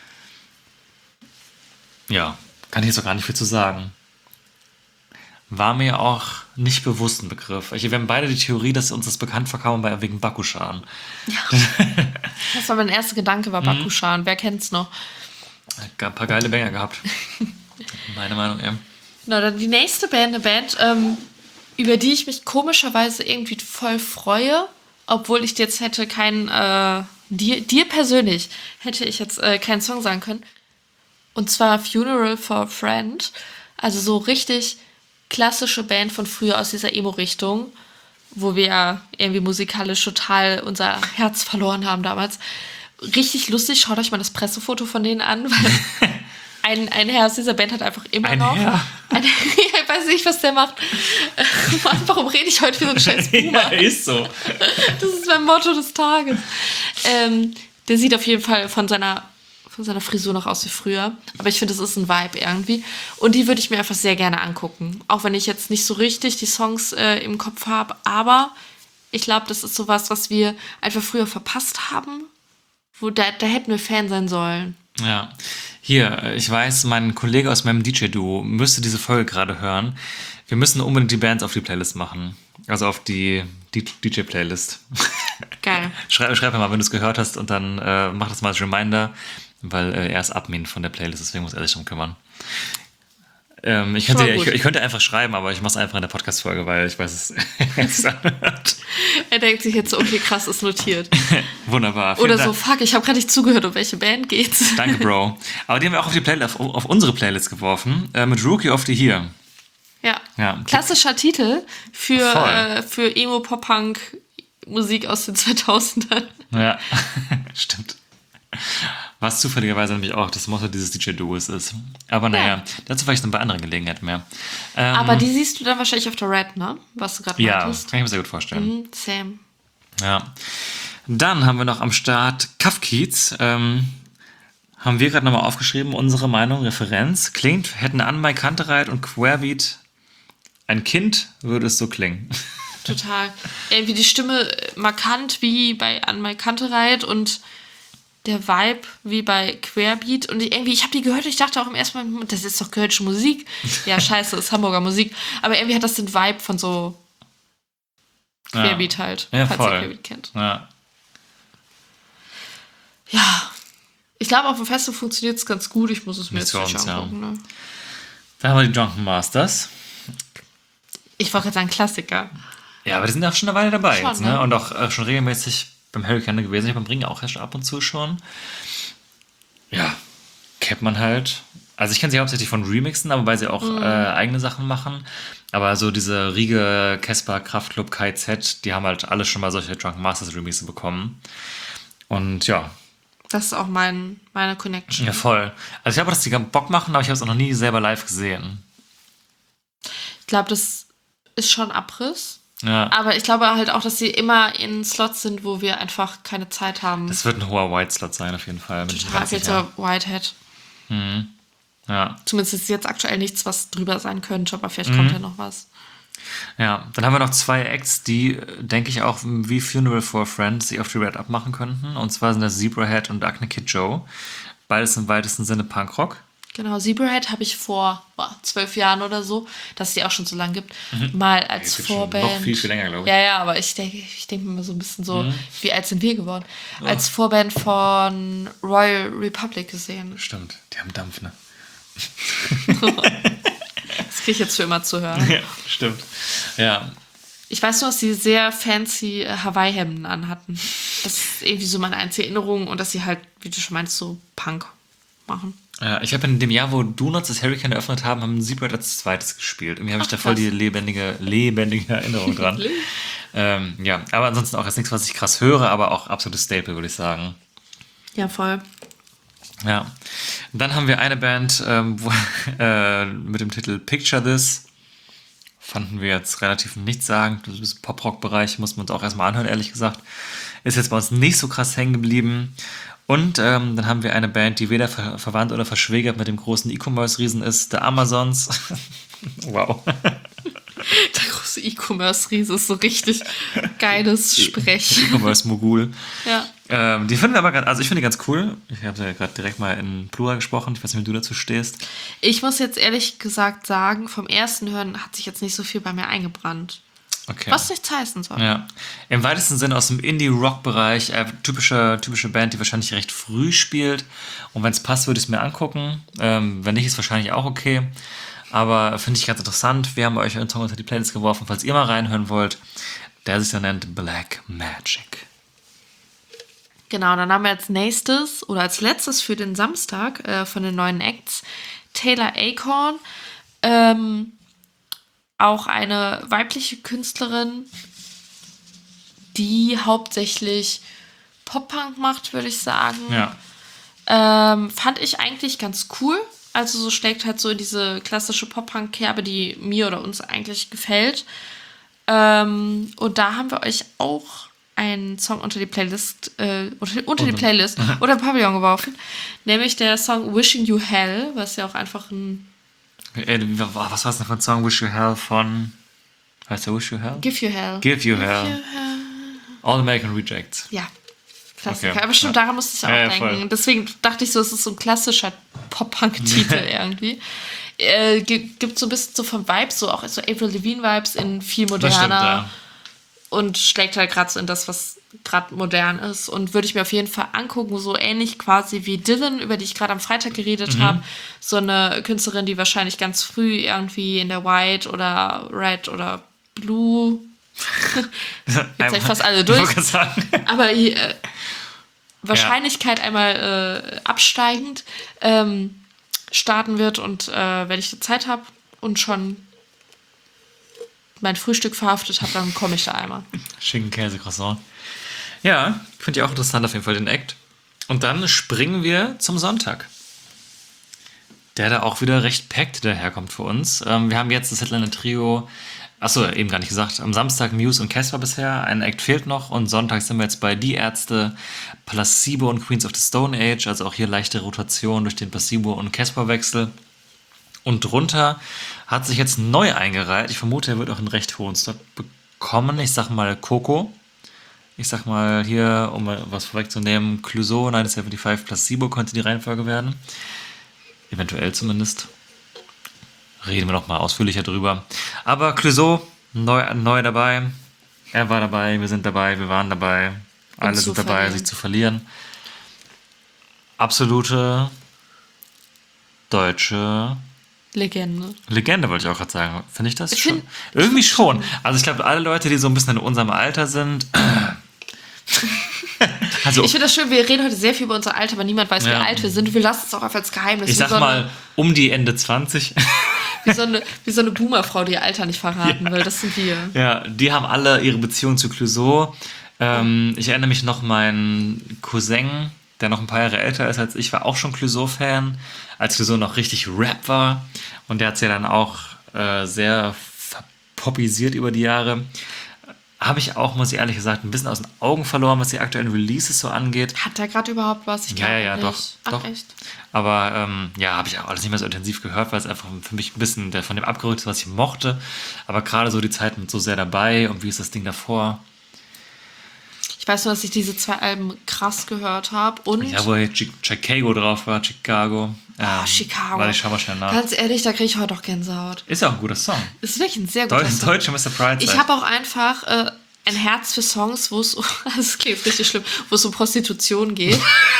ja, kann ich jetzt auch gar nicht viel zu sagen. War mir auch nicht bewusst ein Begriff. Ich, wir haben beide die Theorie, dass uns das bekannt vorkam bei wegen Bakushan. Das war mein erster Gedanke, Mhm. war Bakushan. Wer kennt's noch? Ein paar geile Banger gehabt. Meine Meinung, ja. Na, dann die nächste Band, eine Band, ähm, über die ich mich komischerweise irgendwie voll freue, obwohl ich jetzt hätte keinen, äh, dir, dir persönlich hätte ich jetzt äh, keinen Song sagen können. Und zwar Funeral for a Friend. Also so richtig klassische Band von früher aus dieser Emo-Richtung, wo wir ja irgendwie musikalisch total unser Herz verloren haben damals. Richtig lustig, schaut euch mal das Pressefoto von denen an, weil ein, ein Herr aus dieser Band hat einfach immer Ein noch... Herr? Ein, ich weiß nicht, was der macht. Mann, warum rede ich heute wie so ein scheiß Boomer? Ja, ist so. Das ist mein Motto des Tages. Ähm, der sieht auf jeden Fall von seiner, von seiner Frisur noch aus wie früher. Aber ich finde, das ist ein Vibe irgendwie. Und die würde ich mir einfach sehr gerne angucken. Auch wenn ich jetzt nicht so richtig die Songs äh, im Kopf habe. Aber ich glaube, das ist sowas, was wir einfach früher verpasst haben. Wo da, da hätten wir Fan sein sollen. Ja. Hier, ich weiß, mein Kollege aus meinem D J-Duo müsste diese Folge gerade hören. Wir müssen unbedingt die Bands auf die Playlist machen. Also auf die D J-Playlist. Geil. Schreib, schreib mir mal, wenn du es gehört hast, und dann äh, mach das mal als Reminder, weil äh, er ist Admin von der Playlist, deswegen muss er sich darum kümmern. Ähm, ich, könnte, ich, ich könnte einfach schreiben, aber ich mache es einfach in der Podcast-Folge, weil ich weiß, es es anhört. Er denkt sich jetzt so, okay, krass, ist notiert. Wunderbar. Vielen Oder Dank. so, fuck, ich habe gerade nicht zugehört, um welche Band geht's. Danke, Bro. Aber die haben wir auch auf, die Playlist, auf, auf unsere Playlist geworfen, äh, mit Rookie of the Year. Ja. Ja. Klassischer Titel für, Voll. äh, für Emo-Pop-Punk-Musik aus den zweitausendern. Ja, stimmt. Was zufälligerweise nämlich auch das Motto dieses D J-Duos ist. Aber naja, Ja. dazu vielleicht noch bei anderen Gelegenheiten mehr. Ähm, Aber die siehst du dann wahrscheinlich auf der Red, ne? Was du gerade Ja, meintest. kann ich mir sehr gut vorstellen. Mhm, same. Ja. Dann haben wir noch am Start Kafkiez. Ähm, haben wir gerade nochmal aufgeschrieben, unsere Meinung, Referenz. Klingt, hätten An Mai Kantereit und Querbeat ein Kind, würde es so klingen. Total. Irgendwie die Stimme markant wie bei An Mai Kantereit und der Vibe wie bei Querbeat. Und irgendwie, ich habe die gehört und ich dachte auch im ersten Mal, das ist doch kölsche Musik. Ja, scheiße, das ist Hamburger Musik. Aber irgendwie hat das den Vibe von so Querbeat halt, Ja, falls voll. ihr Querbeat kennt. Ja. Ja. Ich glaube, auf dem Festival funktioniert es ganz gut. Ich muss es mir Nichts jetzt für nicht uns, ja. angucken. Ne? Dann haben wir die Drunken Masters. Ich wollte gerade sagen, Klassiker. Ja, aber die sind auch schon eine Weile dabei Schon, jetzt, ne? ne? Und auch äh, schon regelmäßig beim Hurricane gewesen. Ich beim Ring auch erst ab und zu schon. Ja, kennt man halt. Also ich kenne sie hauptsächlich von Remixen, aber weil sie auch Mhm. äh, eigene Sachen machen. Aber so diese Riege, Casper, Kraftklub, K Z, die haben halt alle schon mal solche Drunken Masters Remixe bekommen. Und ja, Das ist auch mein, meine Connection. ja voll. Also ich glaube, dass die ganz Bock machen, aber ich habe es auch noch nie selber live gesehen. Ich glaube, das ist schon Abriss. Ja, Aber ich glaube halt auch, dass sie immer in Slots sind, wo wir einfach keine Zeit haben. das wird ein hoher White-Slot sein auf jeden Fall. Bin ich mir Total ganz sicher. bitter Whitehead. Ja. Zumindest ist jetzt aktuell nichts, was drüber sein könnte, aber vielleicht Mhm. kommt ja noch was. Ja, dann haben wir noch zwei Acts, die, äh, denke ich, auch wie Funeral for a Friend sich auf die Red abmachen könnten. Und zwar sind das Zebrahead und Acne Kid Joe. Beides im weitesten Sinne Punkrock. Genau, Zebrahead habe ich vor boah, zwölf Jahren oder so, dass es die auch schon so lange gibt, mal als Es gibt schon Vorband. noch viel, viel länger, glaube ich. Ja, ja, aber ich denke ich denk mir so ein bisschen so, wie alt sind wir geworden? Als Vorband von Royal Republic gesehen. Stimmt, die haben Dampf, ne? Das kriege ich jetzt für immer zu hören. Ja, stimmt. Ja, Ich weiß nur, dass sie sehr fancy äh, Hawaii-Hemden anhatten. Das ist irgendwie so meine einzige Erinnerung und dass sie halt, wie du schon meinst, so Punk machen. ja ich habe in dem Jahr, wo Donuts das Hurricane eröffnet haben, haben Zebrahead als zweites gespielt. Irgendwie habe ich Ach, da voll krass. die lebendige, lebendige Erinnerung dran. ähm, ja, aber ansonsten auch jetzt nichts, was ich krass höre, aber auch absolutes Staple, würde ich sagen. Ja, voll. Ja, dann haben wir eine Band ähm, wo, äh, mit dem Titel Picture This. Fanden wir jetzt relativ nichtssagend. Das ist Pop-Rock-Bereich, muss man uns auch erstmal anhören, ehrlich gesagt. Ist jetzt bei uns nicht so krass hängen geblieben. Und ähm, dann haben wir eine Band, die weder ver verwandt oder verschwägert mit dem großen E-Commerce-Riesen ist, The Amazons. Wow. Der große E-Commerce-Riese ist so richtig geiles Sprech. E-Commerce-Mogul. Ja. Ähm, die finden wir aber, grad, also ich finde die ganz cool. Ich habe ja gerade direkt mal in Plural gesprochen. Ich weiß nicht, wie du dazu stehst. Ich muss jetzt ehrlich gesagt sagen, vom ersten Hören hat sich jetzt nicht so viel bei mir eingebrannt. Okay. Was nichts heißen soll. Ja, im weitesten Sinne aus dem Indie-Rock-Bereich, äh, typische, typische Band, die wahrscheinlich recht früh spielt. Und wenn es passt, würde ich es mir angucken. Ähm, wenn nicht, ist wahrscheinlich auch okay. Aber finde ich ganz interessant. Wir haben euch einen Song unter die Playlist geworfen, falls ihr mal reinhören wollt. der sich dann nennt Black Magic. Genau, dann haben wir als nächstes oder als letztes für den Samstag äh, von den neuen Acts Taylor Acorn. Ähm, auch eine weibliche Künstlerin, die hauptsächlich Pop-Punk macht, würde ich sagen. Ja. Ähm, fand ich eigentlich ganz cool. Also so schlägt halt so in diese klassische Pop-Punk-Kerbe, die mir oder uns eigentlich gefällt. Ähm, und da haben wir euch auch einen Song unter die Playlist, äh, unter, unter die Playlist oder Pavillon geworfen. Nämlich der Song Wishing You Hell, was ja auch einfach ein Äh, Was war es denn für ein Song? Wish You Hell von... Heißt der Wish You Hell? Give You Hell. Give You Hell. All American Rejects. Ja, Klassiker. Okay. Aber stimmt, Ja. daran musste ich auch Ja, ja, denken. voll. Deswegen dachte ich so, es ist so ein klassischer Pop-Punk-Titel irgendwie. Äh, gi- gibt so ein bisschen so vom Vibe, so auch so Avril Lavigne-Vibes in viel moderner. Das stimmt, ja. Und schlägt halt gerade so in das, was gerade modern ist. Und würde ich mir auf jeden Fall angucken, so ähnlich quasi wie Dylan, über die ich gerade am Freitag geredet Mhm. habe. So eine Künstlerin, die wahrscheinlich ganz früh irgendwie in der White oder Red oder Blue, jetzt habe ich fast alle Ich durch, wollte gerade sagen. aber äh, Wahrscheinlichkeit einmal äh, absteigend ähm, starten wird. Und äh, wenn ich die Zeit habe und schon mein Frühstück verhaftet habe, dann komme ich da einmal. Schinken, Käse, Croissant. Ja, finde ich auch interessant auf jeden Fall den Act. Und dann springen wir zum Sonntag. Der da auch wieder recht packed daherkommt für uns. Ähm, wir haben jetzt das Headliner Trio, achso, eben gar nicht gesagt, am Samstag Muse und Casper bisher. Ein Act fehlt noch und Sonntag sind wir jetzt bei Die Ärzte, Placebo und Queens of the Stone Age. Also auch hier leichte Rotation durch den Placebo- und Casper-Wechsel. Und drunter hat sich jetzt neu eingereiht. Ich vermute, er wird auch einen recht hohen Slot bekommen. Ich sag mal Coco. Ich sag mal hier, um mal was vorwegzunehmen, Clouseau, neunzehnhundertfünfundsiebzig, Placebo könnte die Reihenfolge werden. Eventuell zumindest. Reden wir noch mal ausführlicher drüber. Aber Clouseau, neu, neu dabei. Er war dabei, wir sind dabei, wir waren dabei. Alle zu sind dabei, verlieren. sich zu verlieren. Absolute deutsche Legende. Legende, wollte ich auch gerade sagen. Finde ich das Ich schon? find- Irgendwie schon. Also ich glaube, alle Leute, die so ein bisschen in unserem Alter sind... also Ich finde das schön, wir reden heute sehr viel über unser Alter, aber niemand weiß, wie Ja. alt wir sind. Wir lassen es auch einfach als Geheimnis. ich Wie sag so mal, eine, um die Ende zwanzig. wie so eine, wie so eine Boomerfrau, die ihr Alter nicht verraten will. Das sind wir. Ja, die haben alle ihre Beziehung zu Clouseau. Ähm, ich erinnere mich noch, mein Cousin, der noch ein paar Jahre älter ist als ich, war auch schon Clouseau-Fan, als Clouseau noch richtig Rap war. Und der hat es ja dann auch äh, sehr verpoppisiert über die Jahre. Habe ich auch, muss ich ehrlich gesagt, ein bisschen aus den Augen verloren, was die aktuellen Releases so angeht. Hat der gerade überhaupt was? Ich Ja, ja, glaube ja, nicht. doch. Ach, doch. echt? Aber ähm, ja, habe ich auch alles nicht mehr so intensiv gehört, weil es einfach für mich ein bisschen der, von dem abgerückt ist, was ich mochte. Aber gerade so die Zeit mit so sehr dabei und wie ist das Ding davor? Ich weiß nur, dass ich diese zwei Alben krass gehört habe. Und Ja, wo hier Chi- Chicago drauf war, Chicago. Ähm, Ah, Chicago. Warte, ich schau mal schnell nach. Ganz ehrlich, da kriege ich heute auch Gänsehaut. Ist ja auch ein guter Song. Ist wirklich ein sehr guter Deutsch, Song. deutscher Mister Pride. Ich habe auch einfach äh, ein Herz für Songs, wo es, das klingt richtig schlimm, wo es um Prostitution geht.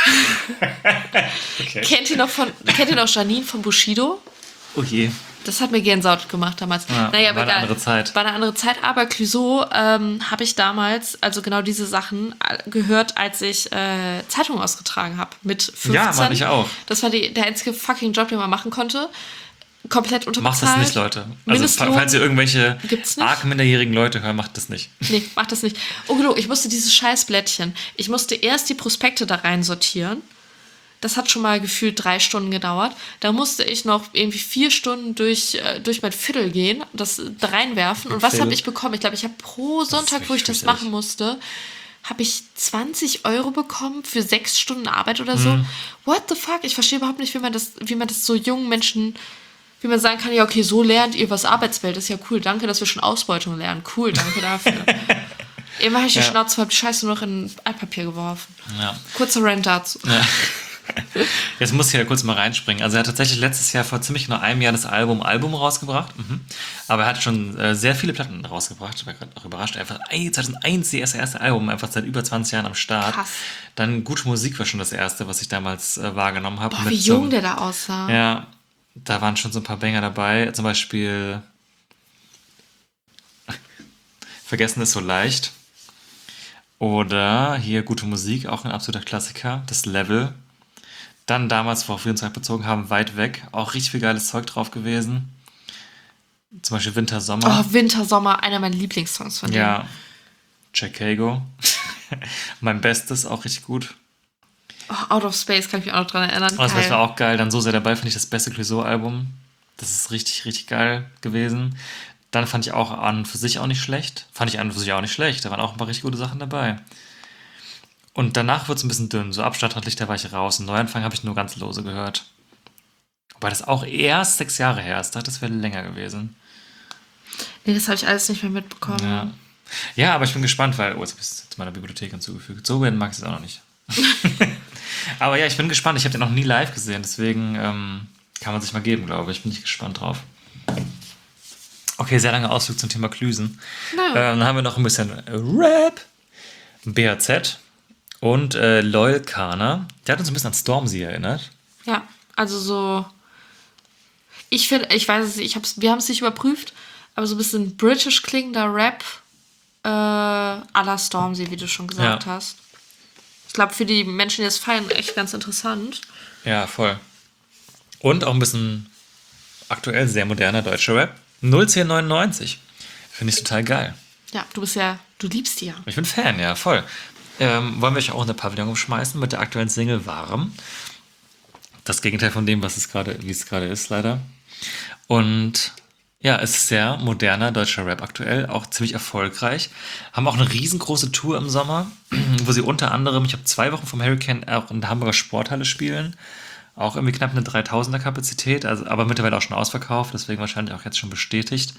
Okay. Kennt ihr noch von, kennt ihr noch Janine von Bushido? Oh je. Das hat mir Gänsehaut gemacht damals. Ja, naja, aber war eine egal. andere Zeit. War eine andere Zeit, aber Clouseau ähm, habe ich damals, also genau diese Sachen, äh, gehört, als ich äh, Zeitung ausgetragen habe. Mit fünfzehn. Ja, Mann, ich auch. Das war die, der einzige fucking Job, den man machen konnte. Komplett unterbezahlt. Macht das nicht, Leute. Also, Mindestlohn falls ihr irgendwelche gibt's nicht. arg minderjährigen Leute hören, macht das nicht. Nee, mach das nicht. Oh, genau, ich musste dieses scheiß Blättchen. Ich musste erst die Prospekte da rein sortieren. Das hat schon mal gefühlt drei Stunden gedauert. Da musste ich noch irgendwie vier Stunden durch, äh, durch mein Viertel gehen, das da reinwerfen. Und was Viertel. habe ich bekommen? Ich glaube, ich habe pro Sonntag, wo ich wirklich das fürchterlich. machen musste, habe ich zwanzig Euro bekommen für sechs Stunden Arbeit oder so. Mhm. What the fuck? Ich verstehe überhaupt nicht, wie man das, wie man das so jungen Menschen, wie man sagen kann, ja, okay, so lernt ihr was Arbeitswelt. Das ist ja cool. Danke, dass wir schon Ausbeutung lernen. Cool, danke dafür. Eben habe ich die Ja. Schnauze voll, die Scheiße nur noch in Altpapier geworfen. Ja. Kurzer Rant dazu. Jetzt muss ich ja kurz mal reinspringen. Also er hat tatsächlich letztes Jahr vor ziemlich genau einem Jahr das Album Album rausgebracht. Mhm. Aber er hat schon äh, sehr viele Platten rausgebracht. Ich war gerade auch überrascht. Einfach ey, zweitausendeins, die erste, erste Album, einfach seit über zwanzig Jahren am Start. Krass. Dann Gute Musik war schon das erste, was ich damals äh, wahrgenommen habe. Boah, Mit wie so- jung der da aussah. Ja, da waren schon so ein paar Banger dabei. Zum Beispiel Vergessen ist so leicht. Oder hier Gute Musik, auch ein absoluter Klassiker. Das Level. Dann damals, worauf wir uns halt bezogen haben, Weit weg. Auch richtig viel geiles Zeug drauf gewesen. Zum Beispiel Winter, Sommer. Oh, Winter, Sommer, einer meiner Lieblingssongs von denen. Ja. Chicago. Mein Bestes, auch richtig gut. Oh, Out of Space, kann ich mich auch noch dran erinnern. Oh, das Geil. war auch geil. Dann So sehr dabei, finde ich das beste Clouseau-Album. Das ist richtig, richtig geil gewesen. Dann fand ich auch an und für sich auch nicht schlecht. Fand ich an und für sich auch nicht schlecht. Da waren auch ein paar richtig gute Sachen dabei. Und danach wird es ein bisschen dünn. So ab Stadtrandlichter war ich raus. Und Neuanfang habe ich nur ganz lose gehört. Wobei das auch erst sechs Jahre her ist. Ich dachte, das wäre länger gewesen. Nee, das habe ich alles nicht mehr mitbekommen. Ja. Ja, aber ich bin gespannt, weil... Oh, jetzt habe ich es zu meiner Bibliothek hinzugefügt. So werden mag ich es auch noch nicht. Aber ja, ich bin gespannt. Ich habe den noch nie live gesehen. Deswegen ähm, kann man sich mal geben, glaube ich. Bin ich gespannt drauf. Okay, sehr langer Ausflug zum Thema Klüsen. Naja. Ähm, dann haben wir noch ein bisschen Rap. B H Z und äh, Loyal Kana. Der hat uns ein bisschen an Stormzy erinnert. Ja, also so. Ich finde, ich weiß es nicht, ich hab's, wir haben es nicht überprüft, aber so ein bisschen british klingender Rap äh, à la Stormzy, wie du schon gesagt Ja. hast. Ich glaube, für die Menschen, die das feiern, echt ganz interessant. Ja, voll. Und auch ein bisschen aktuell sehr moderner deutscher Rap. null zehn neunundneunzig. Finde ich total geil. Ja, du bist ja, du liebst die ja. Ich bin Fan, ja, voll. Ähm, wollen wir euch auch in der Pavillon umschmeißen mit der aktuellen Single Warm. Das Gegenteil von dem, was es gerade, wie es gerade ist, leider. Und ja, es ist sehr moderner deutscher Rap aktuell, auch ziemlich erfolgreich. Haben auch eine riesengroße Tour im Sommer, wo sie unter anderem, ich habe zwei Wochen vom Hurricane auch in der Hamburger Sporthalle spielen. Auch irgendwie knapp eine dreitausender Kapazität, also, aber mittlerweile auch schon ausverkauft, deswegen wahrscheinlich auch jetzt schon bestätigt.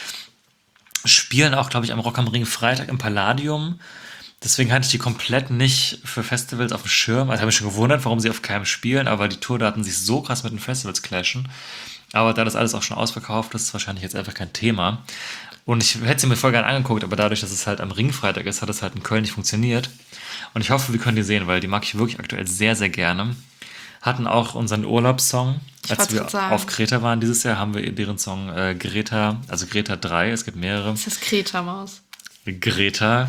Spielen auch, glaube ich, am Rock am Ring Freitag im Palladium. Deswegen hatte ich die komplett nicht für Festivals auf dem Schirm. Also habe ich schon gewundert, warum sie auf keinem spielen, aber die Tourdaten sich so krass mit den Festivals clashen. Aber da das alles auch schon ausverkauft ist, ist wahrscheinlich jetzt einfach kein Thema. Und ich hätte sie mir voll gerne angeguckt, aber dadurch, dass es halt am Ringfreitag ist, hat es halt in Köln nicht funktioniert. Und ich hoffe, wir können die sehen, weil die mag ich wirklich aktuell sehr, sehr gerne. Hatten auch unseren Urlaubssong, als wollt's wir grad sagen. auf Kreta waren dieses Jahr, haben wir deren Song äh, Greta, also Greta drei, es gibt mehrere. Das ist Kreta-Maus. Greta.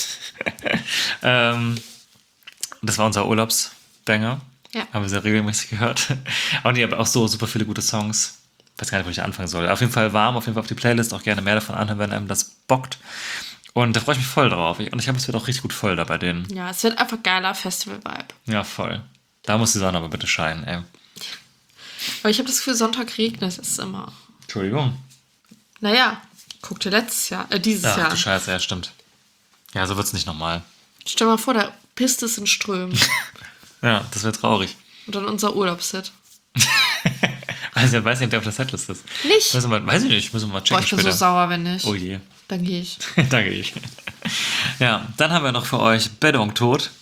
ähm, das war unser Urlaubsbanger. Ja. Haben wir sehr regelmäßig gehört. Und die haben auch so super viele gute Songs. Ich weiß gar nicht, wo ich anfangen soll. Auf jeden Fall warm, auf jeden Fall auf die Playlist. Auch gerne mehr davon anhören, wenn einem das bockt. Und da freue ich mich voll drauf. Und ich glaube, es wird auch richtig gut voll da bei denen. Ja, es wird einfach geiler Festival-Vibe. Ja, voll. Da muss die Sonne aber bitte scheinen, ey. Aber ich habe das Gefühl, Sonntag regnet es immer. Entschuldigung. Naja, guck dir letztes Jahr, äh, dieses Ach Jahr. du Scheiße, ja, stimmt. Ja, so wird es nicht nochmal. Stell mal vor, da pisst es in Strömen. Ja, das wäre traurig. Und dann unser Urlaubsset. Also, ich weiß nicht, ob der auf der Setlist ist. Nicht? Müssen wir, weiß ich nicht, müssen wir mal checken Boah, ich bin später. so sauer, wenn nicht. Oh je. Dann gehe ich. Danke ich. Ja, dann haben wir noch für euch Beddung tot.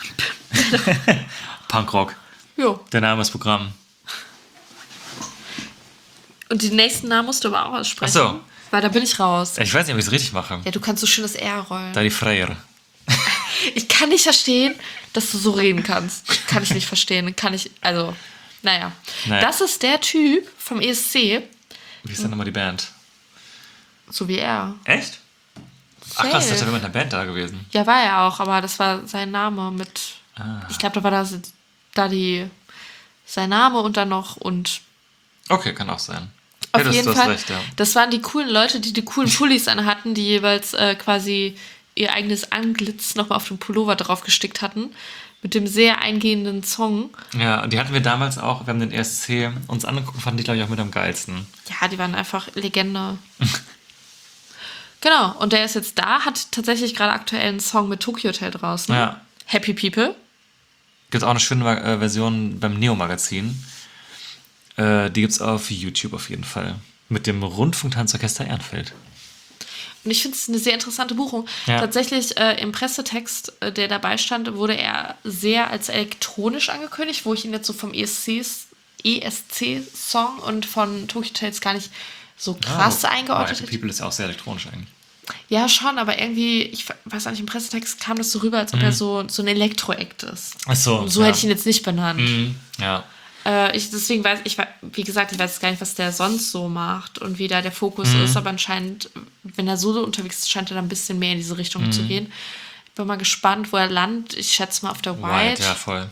Punkrock. Jo. Der Name ist Programm. Und die nächsten Namen musst du aber auch aussprechen. Ach so. Weil da bin ich raus. Ich weiß nicht, ob ich es richtig mache. Ja, du kannst so schön das R rollen. Da die Freier. Ich kann nicht verstehen, dass du so reden kannst. Kann ich nicht verstehen. Kann ich, also, naja. Naja. Das ist der Typ vom E S C, Wie ist denn nochmal die Band? so wie er. Echt? Ach krass, Safe. das ist ja mit einer Band da gewesen. Ja, war er auch, aber das war sein Name mit. Ah. Ich glaube, da war das, da die sein Name und dann noch und Okay, kann auch sein. auf Ja, das, jeden du hast Fall. recht, ja. Das waren die coolen Leute, die die coolen Pullis anhatten, die jeweils äh, quasi ihr eigenes Anglitz nochmal auf den Pullover drauf gestickt hatten. Mit dem sehr eingehenden Song. Ja, die hatten wir damals auch, wir haben den E S C uns angeguckt, fanden die, glaube ich, auch mit am geilsten. Ja, die waren einfach Legende. Genau, und der ist jetzt da, hat tatsächlich gerade aktuell einen Song mit Tokyo Hotel draußen. Ja. Happy People. Gibt auch eine schöne äh, Version beim Neo-Magazin. Äh, die gibt's auf YouTube auf jeden Fall. Mit dem Rundfunktanzorchester Ehrenfeld. Und ich finde es eine sehr interessante Buchung. Ja. Tatsächlich äh, im Pressetext, äh, der dabei stand, wurde er sehr als elektronisch angekündigt, wo ich ihn jetzt so vom E S C-Song und von Tokyo Hotels gar nicht so krass Ah, eingeordnet Happy hätte. People ist ja auch sehr elektronisch eigentlich. Ja, schon, aber irgendwie, ich weiß auch nicht, im Pressetext kam das so rüber, als ob er so, so ein Elektro-Act ist. Ach so. Und so ja. hätte ich ihn jetzt nicht benannt. Mhm, ja. Äh, ich, deswegen weiß ich, wie gesagt, ich weiß gar nicht, was der sonst so macht und wie da der Fokus Mhm. ist, aber anscheinend, wenn er solo unterwegs ist, scheint er da ein bisschen mehr in diese Richtung Mhm. zu gehen. Ich bin mal gespannt, wo er landet. Ich schätze mal auf der White. White, ja, voll.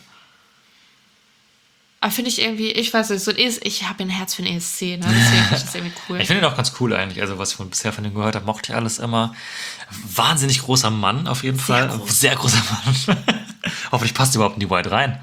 Aber finde ich irgendwie, ich weiß nicht, so ein E S, ich habe ein Herz für ein E S C, ne? Deswegen finde ich das irgendwie cool. Ich finde ihn auch ganz cool eigentlich. Also, was ich von, bisher von ihm gehört habe, mochte ich alles immer. Wahnsinnig großer Mann auf jeden Sehr Fall. groß. Sehr großer Mann. Hoffentlich passt überhaupt in die White rein.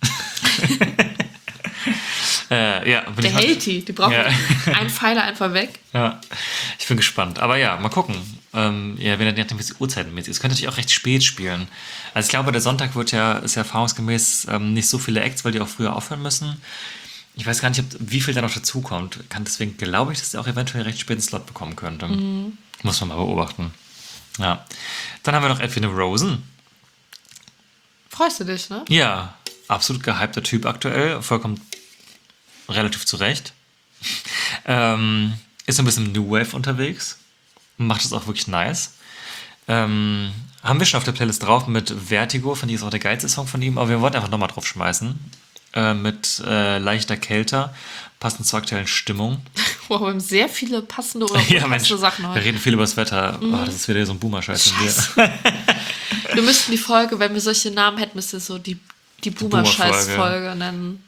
äh, ja, bin Der ich mal- hält die, die brauchen Ja. einen Pfeiler einfach weg. Ja, ich bin gespannt. Aber ja, mal gucken. Ähm, ja, wenn er nicht wie Uhrzeitenmäßig ist. Es könnte natürlich auch recht spät spielen. Also ich glaube, der Sonntag wird ja, ist ja erfahrungsgemäß ähm, nicht so viele Acts, weil die auch früher aufhören müssen. Ich weiß gar nicht, ob, wie viel da noch dazukommt. Kann deswegen glaube ich, dass er auch eventuell recht späten Slot bekommen könnte. Mhm. Muss man mal beobachten. Ja. Dann haben wir noch Edwin Rosen. Freust du dich, ne? Ja, absolut gehypter Typ aktuell. Vollkommen relativ zurecht. ähm, ist so ein bisschen New Wave unterwegs. Macht es auch wirklich nice. Ähm, haben wir schon auf der Playlist drauf mit Vertigo. Finde ich ist auch der geilste Song von ihm. Aber wir wollten einfach nochmal drauf schmeißen. Äh, mit äh, leichter Kälte. Passend zur aktuellen Stimmung. Wow, wir haben sehr viele passende oder Ja, unpassende Mensch, Sachen wir heute. reden viel über das Wetter. Oh, das ist wieder so ein Boomer-Scheiß. von dir. Wir müssten die Folge, wenn wir solche Namen hätten, müsste es so die, die Boomer-Scheiß-Folge nennen.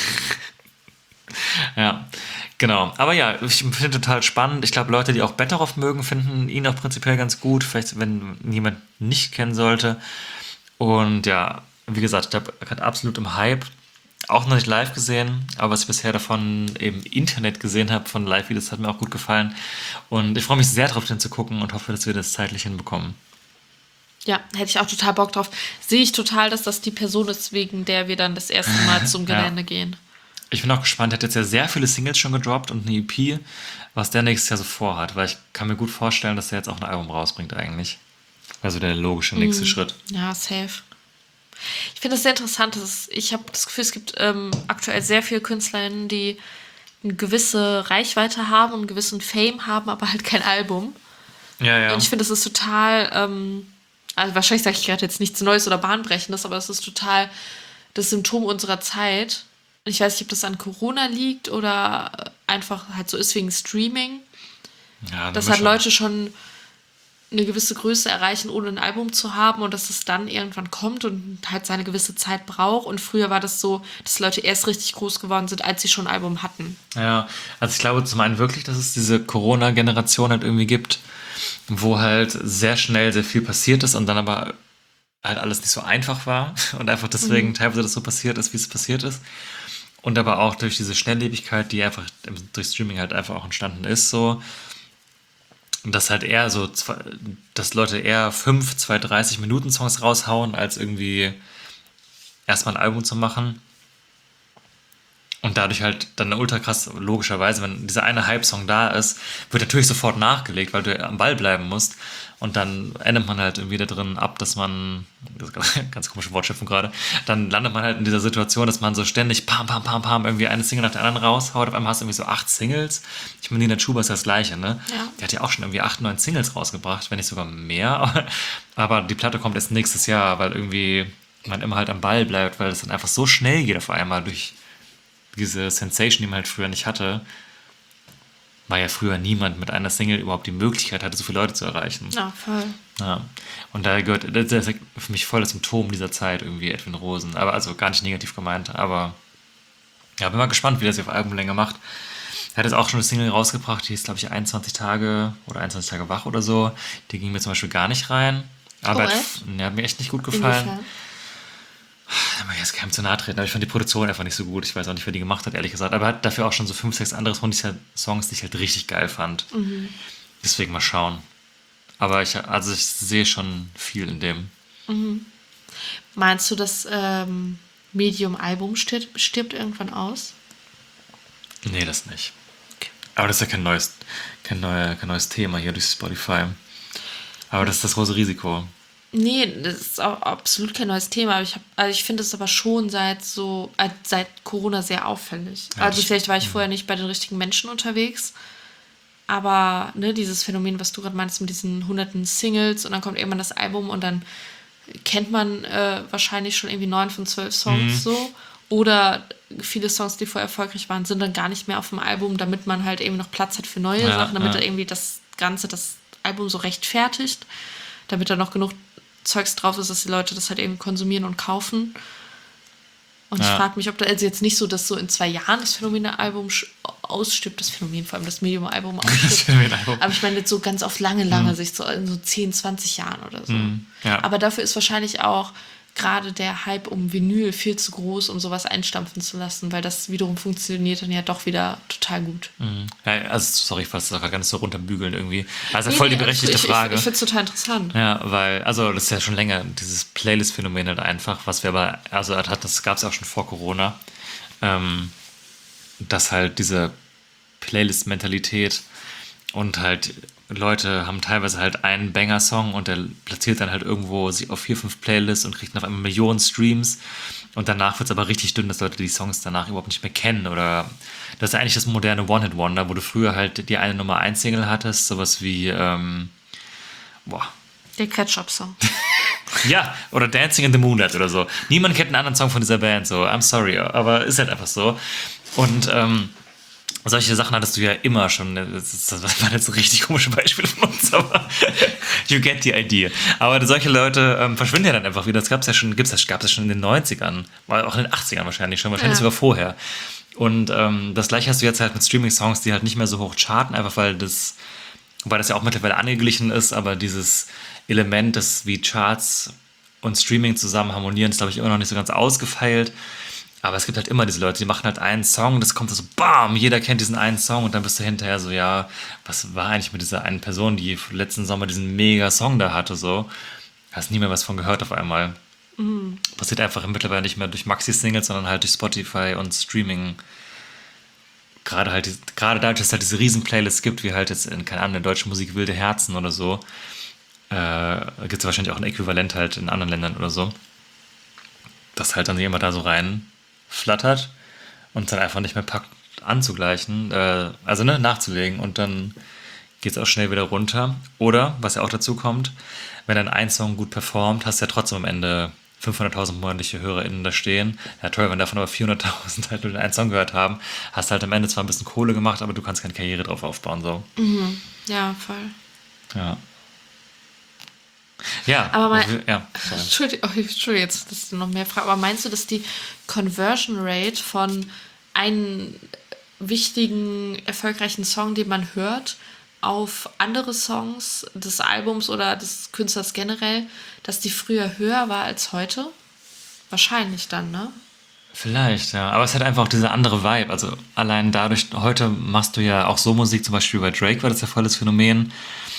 Ja, genau. Aber ja, ich finde total spannend. Ich glaube, Leute, die auch Betteroff mögen, finden ihn auch prinzipiell ganz gut. Vielleicht, wenn jemand nicht kennen sollte. Und ja, wie gesagt, ich glaube, gerade absolut im Hype. Auch noch nicht live gesehen, aber was ich bisher davon im Internet gesehen habe, von Live-Videos, hat mir auch gut gefallen. Und ich freue mich sehr drauf, den zu gucken und hoffe, dass wir das zeitlich hinbekommen. Ja, hätte ich auch total Bock drauf. Sehe ich total, dass das die Person ist, wegen der wir dann das erste Mal zum Gelände Ja. gehen. Ich bin auch gespannt, er hat jetzt ja sehr viele Singles schon gedroppt und eine E P, was der nächstes Jahr so vorhat, weil ich kann mir gut vorstellen, dass er jetzt auch ein Album rausbringt eigentlich. Also der logische nächste Schritt. Ja, safe. Ich finde das sehr interessant. Das ist, ich habe das Gefühl, es gibt ähm, aktuell sehr viele KünstlerInnen, die eine gewisse Reichweite haben und einen gewissen Fame haben, aber halt kein Album. Ja, ja. Und ich finde, das ist total, ähm, also wahrscheinlich sage ich gerade jetzt nichts Neues oder Bahnbrechendes, aber es ist total das Symptom unserer Zeit. Und ich weiß nicht, ob das an Corona liegt oder einfach halt so ist wegen Streaming, ja, eine dass halt Mischung. Leute schon eine gewisse Größe erreichen, ohne ein Album zu haben und dass es dann irgendwann kommt und halt seine gewisse Zeit braucht. Und früher war das so, dass Leute erst richtig groß geworden sind, als sie schon ein Album hatten. Ja, also ich glaube zum einen wirklich, dass es diese Corona-Generation halt irgendwie gibt, wo halt sehr schnell sehr viel passiert ist und dann aber halt alles nicht so einfach war und einfach deswegen Mhm. teilweise das so passiert ist, wie es passiert ist. Und aber auch durch diese Schnelllebigkeit, die einfach im- durch Streaming halt einfach auch entstanden ist, so, dass halt eher so, zwei, dass Leute eher fünf, zwei, dreißig Minuten Songs raushauen, als irgendwie erstmal ein Album zu machen. Und dadurch halt dann ultra krass, logischerweise, wenn dieser eine Hype-Song da ist, wird natürlich sofort nachgelegt, weil du am Ball bleiben musst. Und dann endet man halt irgendwie da drin ab, dass man, das ist eine ganz komische Wortschöpfung gerade, dann landet man halt in dieser Situation, dass man so ständig pam, pam, pam, pam, irgendwie eine Single nach der anderen raushaut. Auf einmal hast du irgendwie so acht Singles. Ich meine, Nina Chuba ist das Gleiche, ne? Ja. Die hat ja auch schon irgendwie acht, neun Singles rausgebracht, wenn nicht sogar mehr. Aber die Platte kommt erst nächstes Jahr, weil irgendwie man immer halt am Ball bleibt, weil es dann einfach so schnell geht auf einmal durch diese Sensation, die man halt früher nicht hatte, war ja früher niemand mit einer Single überhaupt die Möglichkeit hatte, so viele Leute zu erreichen. Ja, voll. Ja. Und da gehört, das ist für mich voll das Symptom dieser Zeit, irgendwie Edwin Rosen. Aber also gar nicht negativ gemeint, aber ja, bin mal gespannt, wie das auf Albumlänge macht. Er hat jetzt auch schon eine Single rausgebracht, die ist, glaube ich, einundzwanzig Tage oder einundzwanzig Tage wach oder so. Die ging mir zum Beispiel gar nicht rein. Aber Oh, hat, echt? ja, hat mir echt nicht gut gefallen. Inwiefern? Da mag ich jetzt keinem zu nahe treten, aber ich fand die Produktion einfach nicht so gut. Ich weiß auch nicht, wer die gemacht hat, ehrlich gesagt. Aber er hat dafür auch schon so fünf, sechs andere Songs, die ich halt richtig geil fand. Mhm. Deswegen mal schauen. Aber ich, also ich sehe schon viel in dem. Meinst du, das ähm, Medium-Album stirbt, stirbt irgendwann aus? Nee, das nicht. Aber das ist ja kein neues, kein, neuer, kein neues Thema hier durch Spotify. Aber das ist das große Risiko. Nee, das ist auch absolut kein neues Thema. Aber ich, hab, also ich finde es aber schon seit so äh, seit Corona sehr auffällig. Ja, also das- vielleicht war ich vorher nicht bei den richtigen Menschen unterwegs. Aber ne, dieses Phänomen, was du gerade meinst mit diesen hunderten Singles und dann kommt irgendwann das Album und dann kennt man äh, wahrscheinlich schon irgendwie neun von zwölf Songs Mhm. so. Oder viele Songs, die vorher erfolgreich waren, sind dann gar nicht mehr auf dem Album, damit man halt eben noch Platz hat für neue Ja, Sachen, damit ja. er irgendwie das Ganze, das Album so rechtfertigt, damit da noch genug Zeugs drauf ist, dass die Leute das halt eben konsumieren und kaufen. Und Ja. ich frage mich, ob da also jetzt nicht so, dass so in zwei Jahren das Phänomen-Album sch- ausstirbt, das Phänomen, vor allem das Medium-Album ausstirbt. Phänomen-Album. Aber ich meine jetzt so ganz auf lange, lange Sicht, so in so zehn, zwanzig Jahren oder so. ja. Aber dafür ist wahrscheinlich auch gerade der Hype um Vinyl viel zu groß, um sowas einstampfen zu lassen, weil das wiederum funktioniert dann ja doch wieder total gut. Ja, also, sorry, ich wollte es doch gar nicht so runterbügeln irgendwie. Also Nee, voll die nee, berechtigte ich, Frage. Ich, ich finde es total interessant. Ja, weil, also das ist ja schon länger, dieses Playlist-Phänomen halt einfach, was wir aber, also hat, das gab es auch schon vor Corona, ähm, dass halt diese Playlist-Mentalität und halt Leute haben teilweise halt einen Banger-Song und der platziert dann halt irgendwo sich auf vier, fünf Playlists und kriegt noch einmal Millionen Streams und danach wird es aber richtig dünn, dass Leute die Songs danach überhaupt nicht mehr kennen oder das ist eigentlich das moderne One-Hit-Wonder, wo du früher halt die eine Nummer eins Single hattest, sowas wie, ähm, boah, Der Ketchup-Song. ja, oder Dancing in the Moonlight oder so. Niemand kennt einen anderen Song von dieser Band, so, I'm sorry, aber ist halt einfach so. Und ähm, solche Sachen hattest du ja immer schon. Das, ist, das waren jetzt so richtig komische Beispiele von uns, aber you get the idea. Aber solche Leute ähm, verschwinden ja dann einfach wieder. Das gab's ja schon, gibt's, das gab es ja schon in den neunzigern, war auch in den achtzigern wahrscheinlich schon, wahrscheinlich Ja. sogar vorher. Und ähm, das gleiche hast du jetzt halt mit Streaming-Songs, die halt nicht mehr so hoch charten, einfach weil das, wobei das ja auch mittlerweile angeglichen ist, aber dieses Element, das wie Charts und Streaming zusammen harmonieren, ist, glaube ich, immer noch nicht so ganz ausgefeilt. Aber es gibt halt immer diese Leute, die machen halt einen Song, das kommt so, bam, jeder kennt diesen einen Song und dann bist du hinterher so, ja, was war eigentlich mit dieser einen Person, die letzten Sommer diesen mega Song da hatte, so. Hast nie mehr was von gehört auf einmal. Mhm. Passiert einfach mittlerweile nicht mehr durch Maxi-Singles, sondern halt durch Spotify und Streaming. Gerade halt, die- gerade dadurch, dass es halt diese riesen Playlists gibt, wie halt jetzt in, keine Ahnung, der deutschen Musik Wilde Herzen oder so, äh, gibt es wahrscheinlich auch ein Äquivalent halt in anderen Ländern oder so. Dass halt dann jemand da so rein flattert und dann einfach nicht mehr packt anzugleichen, äh, also ne, nachzulegen und dann geht es auch schnell wieder runter. Oder, was ja auch dazu kommt, wenn dann ein Song gut performt, hast du ja trotzdem am Ende fünfhunderttausend monatliche HörerInnen da stehen. Ja toll, wenn davon aber vierhunderttausend halt nur den einen Song gehört haben, hast du halt am Ende zwar ein bisschen Kohle gemacht, aber du kannst keine Karriere drauf aufbauen, so. Ja, voll. Ja. Ja, Aber mal, wir- ja, sorry. Entschuldigung, oh, Entschuldigung, jetzt das ist noch mehr Frage. Aber meinst du, dass die Conversion Rate von einem wichtigen, erfolgreichen Song, den man hört, auf andere Songs des Albums oder des Künstlers generell, dass die früher höher war als heute? Wahrscheinlich dann, ne? Vielleicht, ja. Aber es hat einfach auch diese andere Vibe. Also allein dadurch, heute machst du ja auch so Musik, zum Beispiel bei Drake war das ja voll das Phänomen.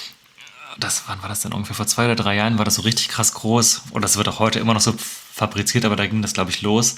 Das, wann war das denn ungefähr? Vor zwei oder drei Jahren war das so richtig krass groß. Und das wird auch heute immer noch so fabriziert, aber da ging das, glaube ich, los.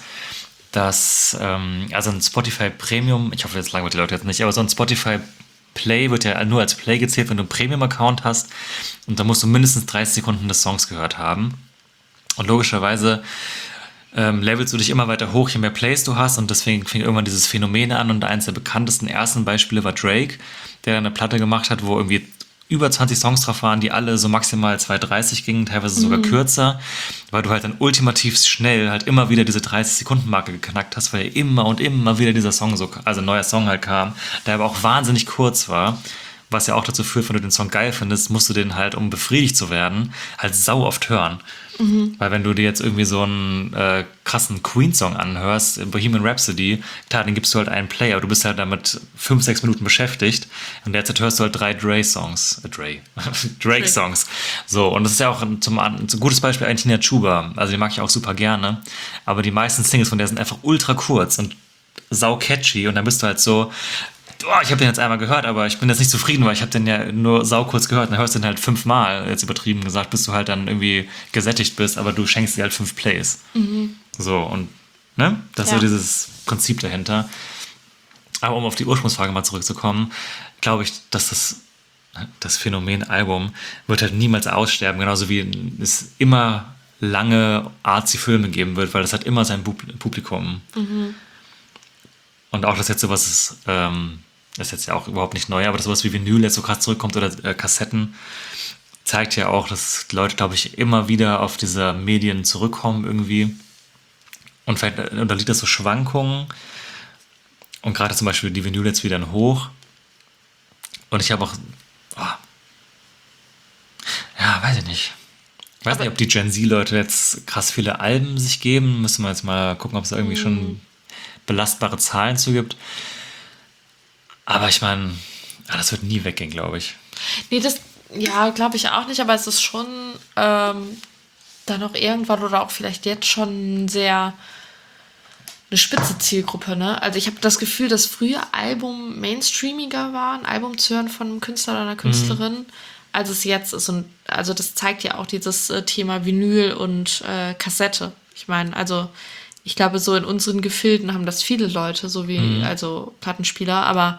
Dass, ähm, also ein Spotify Premium, ich hoffe, jetzt langweilt die Leute jetzt nicht, aber so ein Spotify Play wird ja nur als Play gezählt, wenn du einen Premium-Account hast. Und da musst du mindestens dreißig Sekunden des Songs gehört haben. Und logischerweise ähm, levelst du dich immer weiter hoch, je mehr Plays du hast und deswegen fing irgendwann dieses Phänomen an und eines der bekanntesten ersten Beispiele war Drake, der eine Platte gemacht hat, wo irgendwie über zwanzig Songs drauf waren, die alle so maximal zwei dreißig gingen, teilweise sogar kürzer, weil du halt dann ultimativ schnell halt immer wieder diese dreißig Sekunden Marke geknackt hast, weil immer und immer wieder dieser Song so, also ein neuer Song halt kam, der aber auch wahnsinnig kurz war. Was ja auch dazu führt, wenn du den Song geil findest, musst du den halt, um befriedigt zu werden, halt sau oft hören. Mhm. Weil wenn du dir jetzt irgendwie so einen äh, krassen Queen-Song anhörst, Bohemian Rhapsody, klar, den gibst du halt einen Play, aber du bist halt damit fünf, sechs Minuten beschäftigt und derzeit hörst du halt drei Dre-Songs, äh, Dre, Drake-Songs. So, und das ist ja auch ein, zum, ein gutes Beispiel eigentlich Nina Chuba, also die mag ich auch super gerne, aber die meisten Singles von der sind einfach ultra kurz und sau catchy und dann bist du halt so, oh, ich habe den jetzt einmal gehört, aber ich bin jetzt nicht zufrieden, weil ich habe den ja nur sau kurz gehört. Dann hörst du den halt fünfmal, jetzt übertrieben gesagt, bis du halt dann irgendwie gesättigt bist, aber du schenkst dir halt fünf Plays. Mhm. So, und ne? Das ist Ja. so dieses Prinzip dahinter. Aber um auf die Ursprungsfrage mal zurückzukommen, glaube ich, dass das, das Phänomen Album wird halt niemals aussterben, genauso wie es immer lange artsy Filme geben wird, weil das hat immer sein Pub- Publikum. Mhm. Und auch, dass jetzt sowas ist, ähm, das ist jetzt ja auch überhaupt nicht neu, aber dass sowas wie Vinyl jetzt so krass zurückkommt oder äh, Kassetten, zeigt ja auch, dass die Leute, glaube ich, immer wieder auf diese Medien zurückkommen irgendwie. Und vielleicht unterliegt das so Schwankungen. Und gerade zum Beispiel die Vinyl jetzt wieder in hoch. Und ich habe auch, oh, ja, weiß ich nicht. Ich weiß Aber- nicht, ob die Gen Z-Leute jetzt krass viele Alben sich geben. Müssen wir jetzt mal gucken, ob es da irgendwie schon belastbare Zahlen zugibt. Aber ich meine, ah, das wird nie weggehen, glaube ich. Nee, das, ja, glaube ich auch nicht, aber es ist schon ähm, dann auch irgendwann oder auch vielleicht jetzt schon sehr eine spitze Zielgruppe, ne? Also ich habe das Gefühl, dass früher Album mainstreamiger war, ein Album zu hören von einem Künstler oder einer Künstlerin, als es jetzt ist. Und also das zeigt ja auch dieses äh, Thema Vinyl und äh, Kassette. Ich meine, also ich glaube, so in unseren Gefilden haben das viele Leute, so wie also Plattenspieler, aber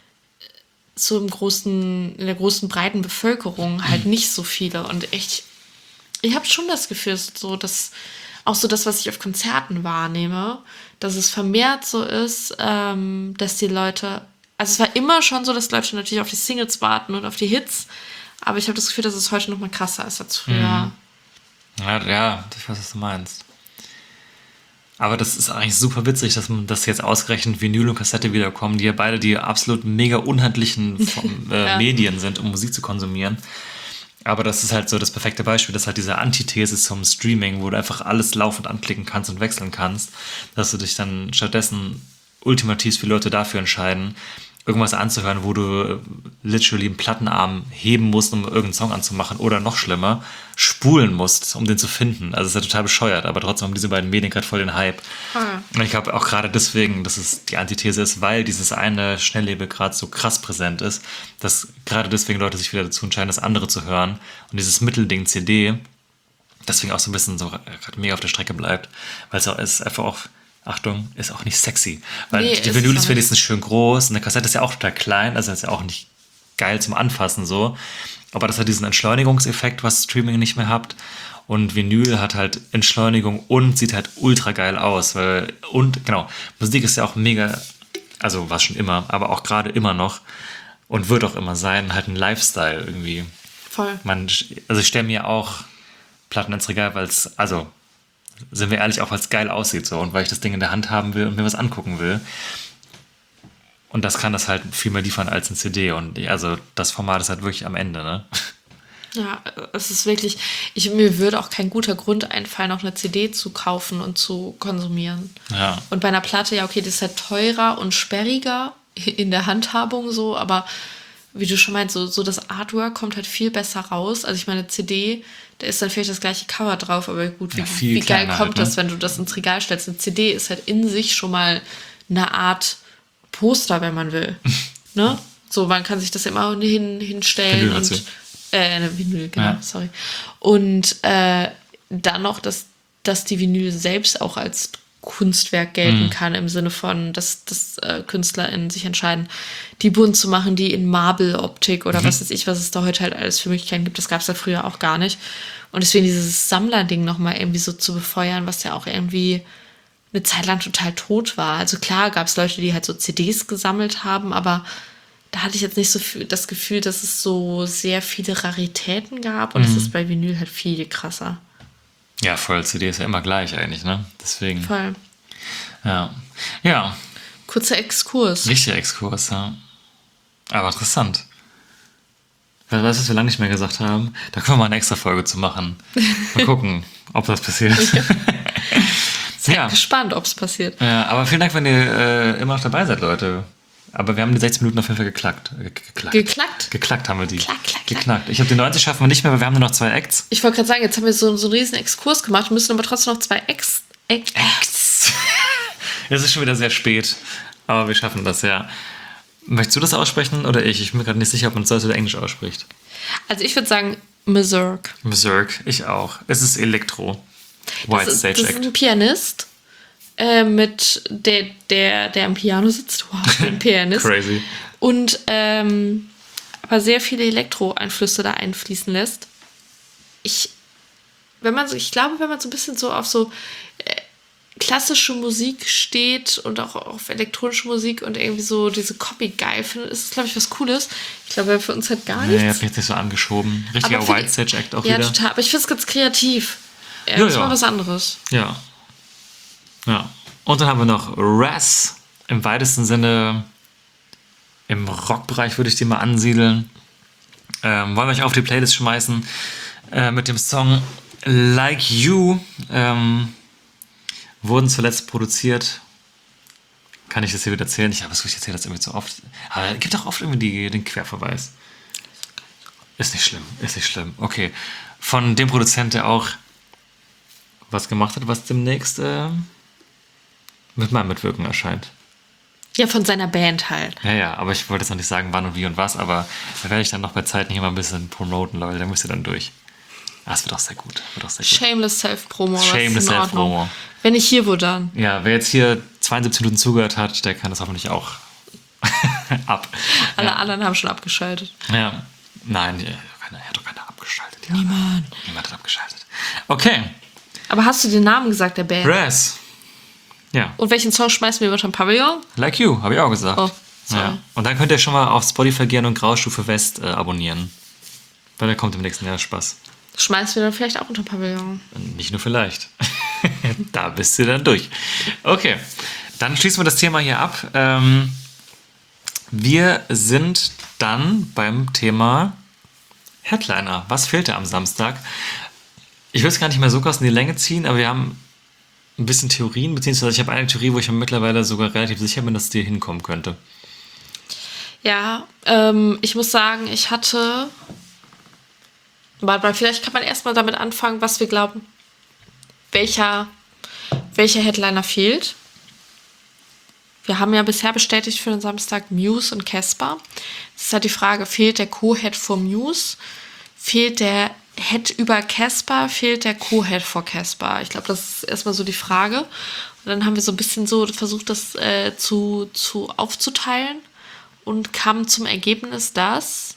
so im großen, in der großen breiten Bevölkerung halt nicht so viele. Und echt, ich habe schon das Gefühl, so dass auch so das, was ich auf Konzerten wahrnehme, dass es vermehrt so ist, ähm, dass die Leute, also es war immer schon so, dass Leute natürlich auf die Singles warten und auf die Hits, aber ich habe das Gefühl, dass es heute noch mal krasser ist als früher. Ja, ja, ich weiß, was du meinst. Aber das ist eigentlich super witzig, dass man das jetzt ausgerechnet Vinyl und Kassette wiederkommen, die ja beide die absolut mega unhandlichen Form- äh, Ja. Medien sind, um Musik zu konsumieren. Aber das ist halt so das perfekte Beispiel, das ist halt diese Antithese zum Streaming, wo du einfach alles laufend anklicken kannst und wechseln kannst, dass du dich dann stattdessen ultimativ viele Leute dafür entscheiden, irgendwas anzuhören, wo du literally einen Plattenarm heben musst, um irgendeinen Song anzumachen oder noch schlimmer, spulen musst, um den zu finden. Also es ist ja total bescheuert, aber trotzdem haben diese beiden Medien gerade voll den Hype. Ah. Und ich glaube auch gerade deswegen, dass es die Antithese ist, weil dieses eine Schnelllebe gerade so krass präsent ist, dass gerade deswegen Leute sich wieder dazu entscheiden, das andere zu hören. Und dieses Mittelding C D deswegen auch so ein bisschen so gerade mega auf der Strecke bleibt, weil es auch ist einfach auch, Achtung, ist auch nicht sexy. Weil Nee, die ist Vinyl es ist auch wenigstens schön groß und eine Kassette ist ja auch total klein, also ist ja auch nicht geil zum Anfassen so. Aber das hat diesen Entschleunigungseffekt, was Streaming nicht mehr hat. Und Vinyl hat halt Entschleunigung und sieht halt ultra geil aus. Weil, und genau, Musik ist ja auch mega, also war schon immer, aber auch gerade immer noch und wird auch immer sein, halt ein Lifestyle irgendwie. Voll. Man, also ich stelle mir auch Platten ins Regal, weil es, also sind wir ehrlich, auch weil es geil aussieht so und weil ich das Ding in der Hand haben will und mir was angucken will. Und das kann das halt viel mehr liefern als ein C D. Und ich- also das Format ist halt wirklich am Ende, ne? Ja, es ist wirklich, ich, mir würde auch kein guter Grund einfallen, noch eine C D zu kaufen und zu konsumieren. Ja. Und bei einer Platte, ja, okay, die ist halt teurer und sperriger in der Handhabung so, aber wie du schon meinst, so, so das Artwork kommt halt viel besser raus. Also ich meine, C D, da ist dann vielleicht das gleiche Cover drauf, aber gut, wie, Ja, viel wie geil kleiner kommt halt, ne? das, wenn du das ins Regal stellst? Eine C D ist halt in sich schon mal eine Art Poster, wenn man will. Ne? So, man kann sich das immer hin, hinstellen Vinyl und dazu. äh, eine Vinyl, genau, Ja. sorry. Und äh, dann noch, dass, dass die Vinyl selbst auch als Kunstwerk gelten Mhm. kann, im Sinne von, dass, dass äh, KünstlerInnen sich entscheiden, die bunt zu machen, die in Marble-Optik oder Mhm. was weiß ich, was es da heute halt alles für Möglichkeiten gibt. Das gab es ja früher auch gar nicht. Und deswegen dieses Sammlerding nochmal irgendwie so zu befeuern, was ja auch irgendwie eine Zeit lang total tot war. Also klar gab es Leute, die halt so C Ds gesammelt haben, aber da hatte ich jetzt nicht so viel, das Gefühl, dass es so sehr viele Raritäten gab und das ist bei Vinyl halt viel krasser. Ja, voll, C D ist ja immer gleich eigentlich, ne? Deswegen, Voll. ja. Ja, Kurzer Exkurs. richtiger Exkurs, ja. Aber interessant. Wer weiß, was wir lange nicht mehr gesagt haben? Da können wir mal eine extra Folge zu machen. Mal gucken, ob das passiert. Ja. Gespannt, ob es passiert. Ja, aber vielen Dank, wenn ihr äh, immer noch dabei seid, Leute. Aber wir haben die sechzehn Minuten auf jeden Fall geklackt. Ge- Geklackt. Geklackt? Geklackt haben wir die. Klack, klack, klack. Geknackt. Ich habe die neunzig schaffen wir nicht mehr, aber wir haben nur noch zwei Acts. Ich wollte gerade sagen, jetzt haben wir so, so einen riesen Exkurs gemacht, müssen aber trotzdem noch zwei Ex... Ex Acts. Es ist schon wieder sehr spät, aber wir schaffen das, ja. Möchtest du das aussprechen oder ich? Ich bin mir gerade nicht sicher, ob man es Deutsch oder Englisch ausspricht. Also ich würde sagen, Mazurk. Berserk, ich auch. Es ist Elektro. White Das ist, Stage das ist Act. ein Pianist, äh, mit der, der, der am Piano sitzt. Wow, ein Pianist. Crazy. Und ähm, aber sehr viele Elektro-Einflüsse da einfließen lässt. Ich, wenn man so, ich glaube, wenn man so ein bisschen so auf so äh, klassische Musik steht und auch auf elektronische Musik und irgendwie so diese Copy geil findet, ist es, glaube ich, was Cooles. Ich glaube, für uns halt gar Nee, ich nichts. hab mich jetzt nicht so angeschoben. Richtiger Aber für die- White Stage Act auch ja, wieder. total. Aber ich finde es ganz kreativ. Ja, Ja, das ist ja. mal was anderes. Ja. Ja. Und dann haben wir noch Raz, im weitesten Sinne im Rockbereich würde ich die mal ansiedeln. Ähm, wollen wir euch auf die Playlist schmeißen äh, mit dem Song Like You. Ähm, wurden zuletzt produziert. Kann ich das hier wieder erzählen? Ich habe es, ich erzähle das irgendwie zu oft. Aber es gibt auch oft irgendwie die, den Querverweis. Ist nicht schlimm, ist nicht schlimm. Okay. Von dem Produzent, der auch was gemacht hat, was demnächst äh, mit meinem Mitwirken erscheint. Ja, von seiner Band halt. Ja, ja, aber ich wollte jetzt noch nicht sagen, wann und wie und was, aber da werde ich dann noch bei Zeit nicht mal ein bisschen promoten, Leute. Da müsst ihr dann durch. Ah, es wird auch sehr gut. Wird auch sehr gut. Shameless Self-Promo. aber Shameless ist in Ordnung. Self-Promo. Wenn nicht hier, wo dann? Ja, wer jetzt hier zweiundsiebzig Minuten zugehört hat, der kann das hoffentlich auch ab. Alle ja. anderen haben schon abgeschaltet. Ja. Nein, er hat doch keiner abgeschaltet. Ja. Niemand. Niemand hat abgeschaltet. Okay. Aber hast du den Namen gesagt, der Band? Raz. Ja. Und welchen Song schmeißen wir über den Pavillon? Like You, habe ich auch gesagt. Oh, sorry. Ja. Und dann könnt ihr schon mal auf Spotify gehen und Graustufe West äh, abonnieren. Weil da kommt im nächsten Jahr Spaß. Schmeißen wir dann vielleicht auch unter den Pavillon. Nicht nur vielleicht. Da bist du dann durch. Okay, dann schließen wir das Thema hier ab. Ähm, wir sind dann beim Thema Headliner. Was fehlt da am Samstag? Ich will es gar nicht mehr so krass in die Länge ziehen, aber wir haben ein bisschen Theorien, beziehungsweise ich habe eine Theorie, wo ich mir mittlerweile sogar relativ sicher bin, dass es dir hinkommen könnte. Ja, ähm, ich muss sagen, ich hatte... Warte mal, vielleicht kann man erstmal damit anfangen, was wir glauben, welcher, welcher Headliner fehlt. Wir haben ja bisher bestätigt für den Samstag Muse und Casper. Es ist halt die Frage, fehlt der Co-Head vor Muse? Fehlt der Head über Casper? Fehlt der Co-Head vor Casper? Ich glaube, das ist erstmal so die Frage. Und dann haben wir so ein bisschen so versucht, das äh, zu, zu aufzuteilen und kamen zum Ergebnis, dass...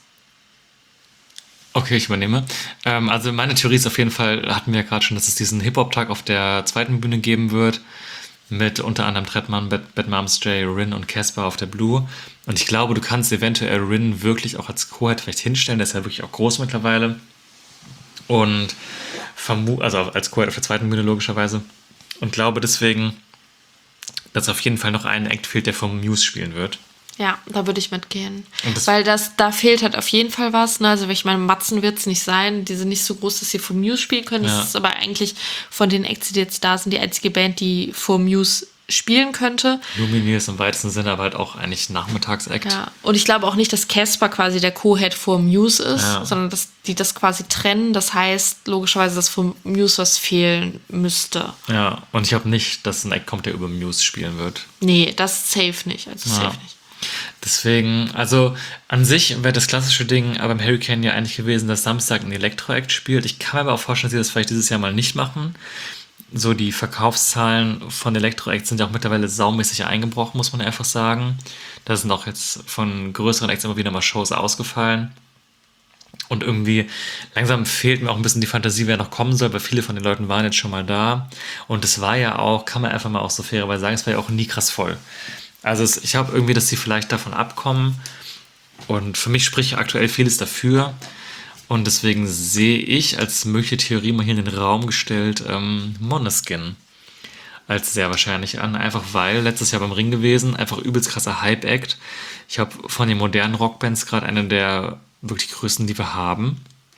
Okay, ich übernehme. Ähm, also meine Theorie ist auf jeden Fall, hatten wir ja gerade schon, dass es diesen Hip-Hop-Tag auf der zweiten Bühne geben wird, mit unter anderem Trettmann, Bad, Bad Moms J, Rin und Casper auf der Blue. Und ich glaube, du kannst eventuell Rin wirklich auch als Co-Head vielleicht hinstellen, der ist ja wirklich auch groß mittlerweile. Und vermu also als Co-Head auf der zweiten Bühne logischerweise. Und glaube deswegen, dass auf jeden Fall noch ein Act fehlt, der vom Muse spielen wird. Ja, da würde ich mitgehen. Das Weil das, da fehlt halt auf jeden Fall was. Ne? Also ich meine, Matzen wird es nicht sein. Die sind nicht so groß, dass sie vor Muse spielen können. Das Ja. ist aber eigentlich von den Acts, die jetzt da sind, die einzige Band, die vor Muse spielen könnte. Lumineers im weitesten Sinne, aber halt auch eigentlich Nachmittagsakt. Ja. Und ich glaube auch nicht, dass Casper quasi der Co-Head vor Muse ist, Ja. sondern dass die das quasi trennen. Das heißt logischerweise, dass vor Muse was fehlen müsste. Ja, und ich glaube nicht, dass ein Act kommt, der über Muse spielen wird. Nee, das safe nicht. Also Ja. safe nicht. Deswegen, also an sich wäre das klassische Ding aber beim Hurricane ja eigentlich gewesen, dass Samstag ein Elektro-Act spielt. Ich kann mir aber auch vorstellen, dass sie das vielleicht dieses Jahr mal nicht machen. So die Verkaufszahlen von Elektro-Acts sind ja auch mittlerweile saumäßig eingebrochen, muss man einfach sagen. Da sind auch jetzt von größeren Acts immer wieder mal Shows ausgefallen. Und irgendwie langsam fehlt mir auch ein bisschen die Fantasie, wer noch kommen soll, weil viele von den Leuten waren jetzt schon mal da. Und es war ja auch, kann man einfach mal auch so fairerweise sagen, es war ja auch nie krass voll. Also es, ich habe irgendwie, dass sie vielleicht davon abkommen. Und für mich spricht aktuell vieles dafür. Und deswegen sehe ich als mögliche Theorie mal hier in den Raum gestellt ähm, Måneskin als sehr wahrscheinlich an. Einfach weil, letztes Jahr beim Ring gewesen, einfach übelst krasser Hype-Act. Ich habe von den modernen Rockbands gerade eine der wirklich größten, die wir haben.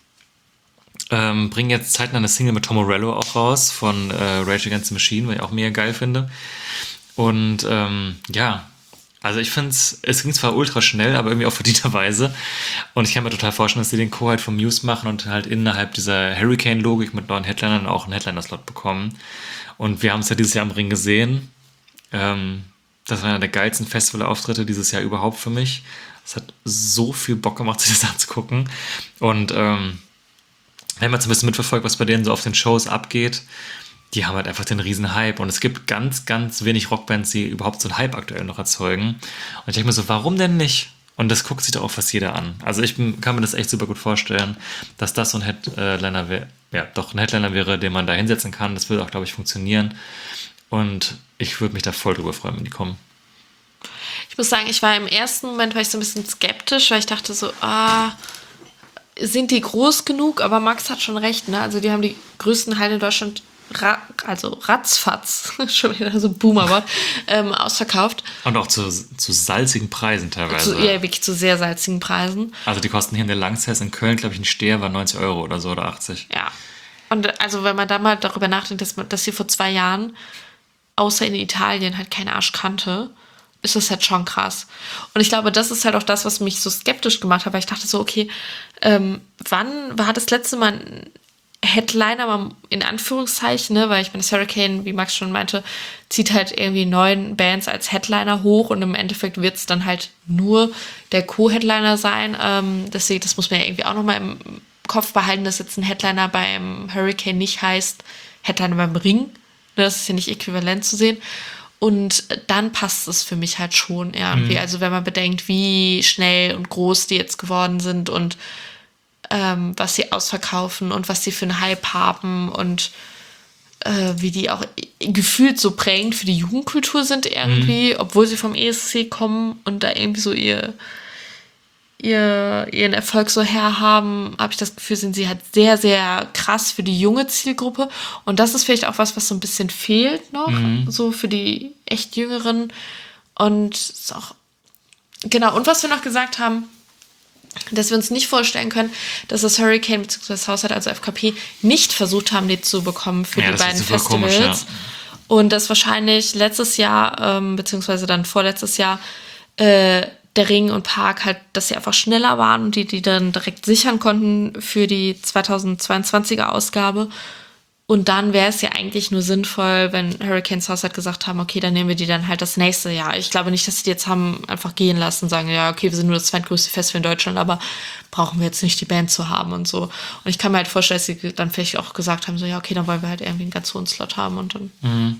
Ähm, bringen jetzt zeitnah eine Single mit Tom Morello auch raus von äh, Rage Against the Machine, weil ich auch mega geil finde. Und ähm, ja, also ich finde es, es ging zwar ultra schnell, aber irgendwie auch verdienterweise. Und ich kann mir total vorstellen, dass sie den Co halt vom Muse machen und halt innerhalb dieser Hurricane-Logik mit neuen Headlinern auch einen Headliner-Slot bekommen. Und wir haben es ja dieses Jahr am Ring gesehen. Ähm, das war einer der geilsten Festival-Auftritte dieses Jahr überhaupt für mich. Es hat so viel Bock gemacht, sich das anzugucken. Und ähm, wenn man so ein bisschen mitverfolgt, was bei denen so auf den Shows abgeht, die haben halt einfach den riesen Hype. Und es gibt ganz, ganz wenig Rockbands, die überhaupt so einen Hype aktuell noch erzeugen. Und ich denke mir so, warum denn nicht? Und das guckt sich doch auch fast jeder an. Also ich kann mir das echt super gut vorstellen, dass das so ein Headliner wäre, ja, doch ein Headliner wäre, den man da hinsetzen kann. Das würde auch, glaube ich, funktionieren. Und ich würde mich da voll drüber freuen, wenn die kommen. Ich muss sagen, ich war im ersten Moment war ich so ein bisschen skeptisch, weil ich dachte so, ah, sind die groß genug? Aber Max hat schon recht, ne? Also die haben die größten Hallen in Deutschland ra- also ratzfatz, schon wieder so ein Boomerwort, ähm, ausverkauft. Und auch zu, zu salzigen Preisen teilweise. Zu, ja, wirklich zu sehr salzigen Preisen. Also die kosten hier in der Langsess in Köln, glaube ich, ein Steher war neunzig Euro oder so oder achtzig. Ja. Und also wenn man da mal darüber nachdenkt, dass, man, dass sie vor zwei Jahren außer in Italien halt kein Arsch kannte, ist das halt schon krass. Und ich glaube, das ist halt auch das, was mich so skeptisch gemacht hat, weil ich dachte so, okay, ähm, wann war das letzte Mal ein Headliner, mal in Anführungszeichen, ne? Weil ich meine, das Hurricane, wie Max schon meinte, zieht halt irgendwie neun Bands als Headliner hoch und im Endeffekt wird es dann halt nur der Co-Headliner sein. Ähm, deswegen, das muss man ja irgendwie auch nochmal im Kopf behalten, dass jetzt ein Headliner beim Hurricane nicht heißt Headliner beim Ring. Das ist ja nicht äquivalent zu sehen. Und dann passt es für mich halt schon irgendwie. Mhm. Also wenn man bedenkt, wie schnell und groß die jetzt geworden sind und ähm, was sie ausverkaufen und was sie für einen Hype haben und äh, wie die auch gefühlt so prägend für die Jugendkultur sind irgendwie, mhm. obwohl sie vom E S C kommen und da irgendwie so ihr, ihr ihren Erfolg so herhaben, habe ich das Gefühl, sind sie halt sehr, sehr krass für die junge Zielgruppe. Und das ist vielleicht auch was, was so ein bisschen fehlt noch, mhm. so für die echt Jüngeren. Und ist auch, genau, und was wir noch gesagt haben, dass wir uns nicht vorstellen können, dass das Hurricane bzw. das Haushalt, also F K P, nicht versucht haben, die zu bekommen für ja, die beiden Festivals. Komisch, ja. Und dass wahrscheinlich letztes Jahr, ähm, beziehungsweise dann vorletztes Jahr, äh, der Ring und Park halt, dass sie einfach schneller waren und die, die dann direkt sichern konnten für die zweitausendzweiundzwanziger Ausgabe. Und dann wäre es ja eigentlich nur sinnvoll, wenn Hurricanes House halt gesagt haben, okay, dann nehmen wir die dann halt das nächste Jahr. Ich glaube nicht, dass sie die jetzt haben einfach gehen lassen und sagen, ja, okay, wir sind nur das zweitgrößte Festival in Deutschland, aber brauchen wir jetzt nicht die Band zu haben und so. Und ich kann mir halt vorstellen, dass sie dann vielleicht auch gesagt haben, so, ja, okay, dann wollen wir halt irgendwie einen ganz hohen Slot haben und dann... Mhm.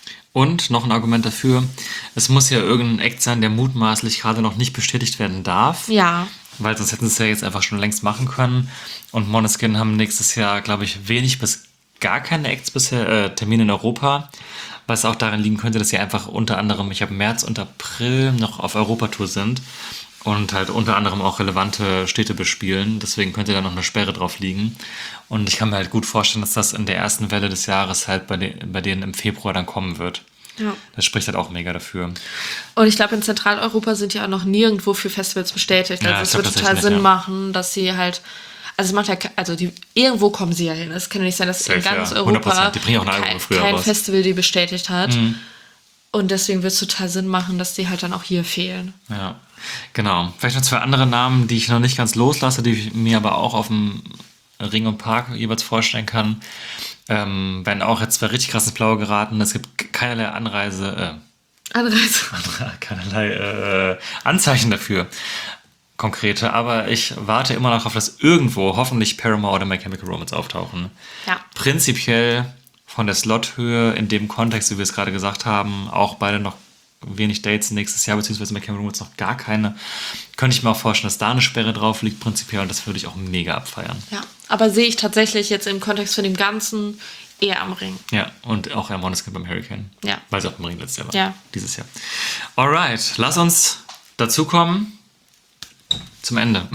Und noch ein Argument dafür, es muss ja irgendein Act sein, der mutmaßlich gerade noch nicht bestätigt werden darf. Ja. Weil sonst hätten sie es ja jetzt einfach schon längst machen können. Und Måneskin haben nächstes Jahr, glaube ich, wenig bis gar keine Acts bisher, äh, Termine in Europa. Was auch daran liegen könnte, dass sie einfach unter anderem, ich habe März und April noch auf Europatour sind. Und halt unter anderem auch relevante Städte bespielen. Deswegen könnte da noch eine Sperre drauf liegen. Und ich kann mir halt gut vorstellen, dass das in der ersten Welle des Jahres halt bei, de- bei denen im Februar dann kommen wird. Ja. Das spricht halt auch mega dafür. Und ich glaube, in Zentraleuropa sind ja auch noch nirgendwo für Festivals bestätigt. Also ja, es wird total Sinn nicht, ja. machen, dass sie halt... Also es macht ja, also die, irgendwo kommen sie ja hin. Es kann ja nicht sein, dass Safe, in ganz ja. Europa die bringen auch ein Album kein, früher kein raus. Festival die bestätigt hat. Mhm. Und deswegen wird es total Sinn machen, dass die halt dann auch hier fehlen. Ja, genau. Vielleicht noch zwei andere Namen, die ich noch nicht ganz loslasse, die ich mir aber auch auf dem Ring und Park jeweils vorstellen kann. Ähm, werden auch jetzt zwar richtig krass ins Blaue geraten. Es gibt keinerlei Anreise, äh, Anreise. keinerlei äh, Anzeichen dafür. Konkrete, aber ich warte immer noch auf, dass irgendwo hoffentlich Paramore oder My Chemical Romance auftauchen. Ja. Prinzipiell von der Slothöhe in dem Kontext, wie wir es gerade gesagt haben, auch beide noch wenig Dates nächstes Jahr, beziehungsweise My Chemical Romance noch gar keine, könnte ich mir auch vorstellen, dass da eine Sperre drauf liegt prinzipiell und das würde ich auch mega abfeiern. Ja, aber sehe ich tatsächlich jetzt im Kontext von dem Ganzen eher am Ring. Ja, und auch eher Måneskin beim Hurricane. Ja. Weil sie auch im Ring letztes Jahr war. Ja. Dieses Jahr. Alright, lass uns dazu kommen zum Ende.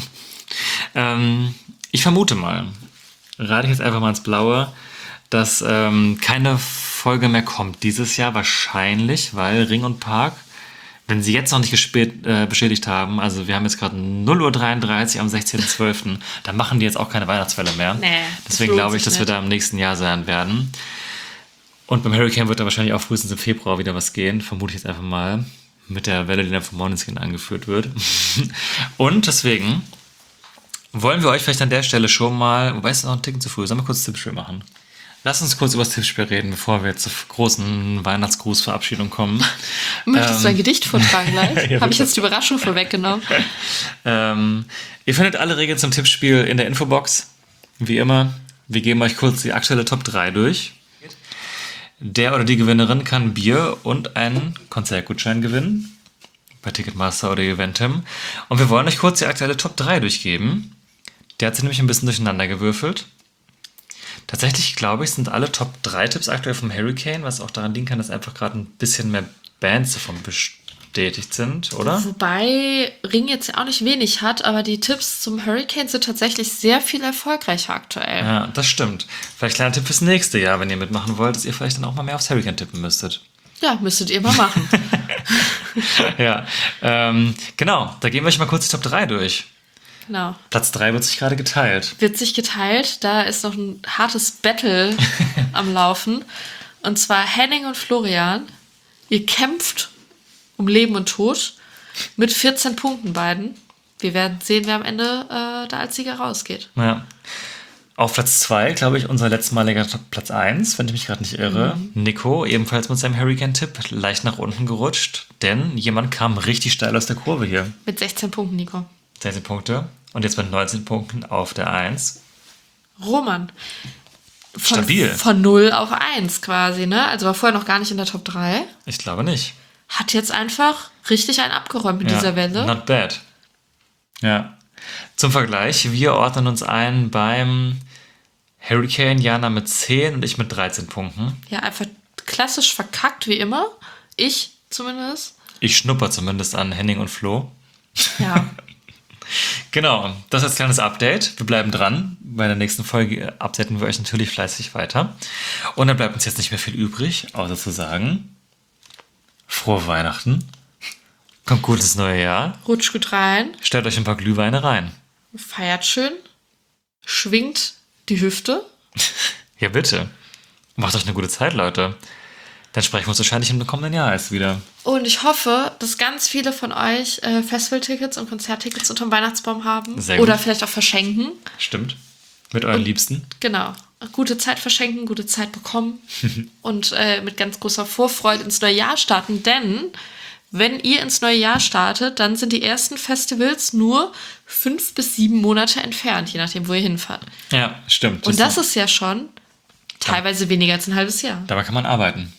ähm, ich vermute mal, rate ich jetzt einfach mal ins Blaue, dass ähm, keine Folge mehr kommt dieses Jahr, wahrscheinlich, weil Ring und Park, wenn sie jetzt noch nicht gespät, äh, bestätigt haben, also wir haben jetzt gerade null Uhr dreiunddreißig am sechzehnten zwölften, dann machen die jetzt auch keine Weihnachtswelle mehr. Nee, deswegen glaube ich, dass nicht. wir da im nächsten Jahr sein werden. Und beim Hurricane wird da wahrscheinlich auch frühestens im Februar wieder was gehen, vermute ich jetzt einfach mal, mit der Welle, die dann von Måneskin angeführt wird. Und deswegen wollen wir euch vielleicht an der Stelle schon mal, wobei es ist noch ein Ticken zu früh, sollen wir kurz Tippspiel machen? Lass uns kurz über das Tippspiel reden, bevor wir jetzt zur großen Weihnachtsgrußverabschiedung kommen. Möchtest ähm, du ein Gedicht vortragen gleich? ja, Habe ich jetzt die Überraschung vorweggenommen? ähm, ihr findet alle Regeln zum Tippspiel in der Infobox. Wie immer, wir geben euch kurz die aktuelle Top drei durch. Der oder die Gewinnerin kann Bier und einen Konzertgutschein gewinnen. Bei Ticketmaster oder Eventim. Und wir wollen euch kurz die aktuelle Top drei durchgeben. Der hat sich nämlich ein bisschen durcheinander gewürfelt. Tatsächlich, glaube ich, sind alle Top drei Tipps aktuell vom Hurricane, was auch daran liegen kann, dass einfach gerade ein bisschen mehr Bands davon bestätigt bestätigt sind, oder? Wobei Ring jetzt ja auch nicht wenig hat, aber die Tipps zum Hurricane sind tatsächlich sehr viel erfolgreicher aktuell. Ja, das stimmt. Vielleicht kleiner Tipp fürs nächste Jahr, wenn ihr mitmachen wollt, dass ihr vielleicht dann auch mal mehr aufs Hurricane tippen müsstet. Ja, müsstet ihr mal machen. Ja, ähm, genau. Da gehen wir euch mal kurz die Top drei durch. Genau. Platz drei wird sich gerade geteilt. Wird sich geteilt, da ist noch ein hartes Battle am Laufen. Und zwar Henning und Florian. Ihr kämpft um Leben und Tod mit vierzehn Punkten beiden. Wir werden sehen, wer am Ende äh, da als Sieger rausgeht. Ja. Auf Platz zwei, glaube ich, unser letztmaliger Platz eins, wenn ich mich gerade nicht irre. Mhm. Nico, ebenfalls mit seinem Hurricane-Tipp, leicht nach unten gerutscht, denn jemand kam richtig steil aus der Kurve hier. Mit sechzehn Punkten, Nico. sechzehn Punkte. Und jetzt mit neunzehn Punkten auf der eins. Roman. Von, Stabil. Von null auf eins quasi, ne? Also war vorher noch gar nicht in der Top drei. Ich glaube nicht. Hat jetzt einfach richtig einen abgeräumt mit Ja, dieser Welle. Not bad. Ja. Zum Vergleich, wir ordnen uns ein beim Hurricane Jana mit zehn und ich mit dreizehn Punkten. Ja, einfach klassisch verkackt, wie immer. Ich zumindest. Ich schnupper zumindest an Henning und Flo. Ja. Genau, das ist ein kleines Update. Wir bleiben dran. Bei der nächsten Folge updaten wir euch natürlich fleißig weiter. Und dann bleibt uns jetzt nicht mehr viel übrig, außer zu sagen, frohe Weihnachten. Kommt gut ins neue Jahr. Rutscht gut rein. Stellt euch ein paar Glühweine rein. Feiert schön. Schwingt die Hüfte. Ja, bitte. Macht euch eine gute Zeit, Leute. Dann sprechen wir uns wahrscheinlich im kommenden Jahr erst wieder. Und ich hoffe, dass ganz viele von euch äh, Festivaltickets und Konzerttickets unterm Weihnachtsbaum haben. Sehr gut. Oder vielleicht auch verschenken. Stimmt. Mit euren Liebsten. Genau. Gute Zeit verschenken, gute Zeit bekommen. Und äh, mit ganz großer Vorfreude ins neue Jahr starten. Denn wenn ihr ins neue Jahr startet, dann sind die ersten Festivals nur fünf bis sieben Monate entfernt, je nachdem, wo ihr hinfahrt. Ja, stimmt. Und das ist ja schon teilweise weniger als ein halbes Jahr. Dabei kann man arbeiten.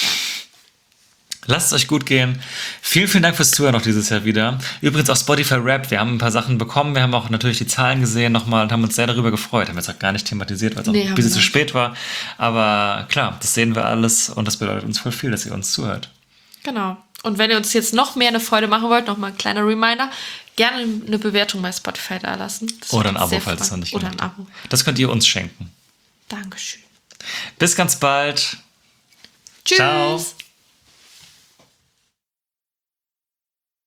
Lasst es euch gut gehen. Vielen, vielen Dank fürs Zuhören noch dieses Jahr wieder. Übrigens auch Spotify Wrapped. Wir haben ein paar Sachen bekommen. Wir haben auch natürlich die Zahlen gesehen nochmal und haben uns sehr darüber gefreut. Haben wir jetzt auch gar nicht thematisiert, weil es Nee, auch ein haben bisschen wir zu nicht. spät war. Aber klar, das sehen wir alles und das bedeutet uns voll viel, dass ihr uns zuhört. Genau. Und wenn ihr uns jetzt noch mehr eine Freude machen wollt, nochmal ein kleiner Reminder, gerne eine Bewertung bei Spotify da lassen. Das Oder ein würde uns Abo, sehr falls es noch freuen. nicht Oder ein gemacht Abo. habt. Das könnt ihr uns schenken. Dankeschön. Bis ganz bald. Tschüss. Ciao.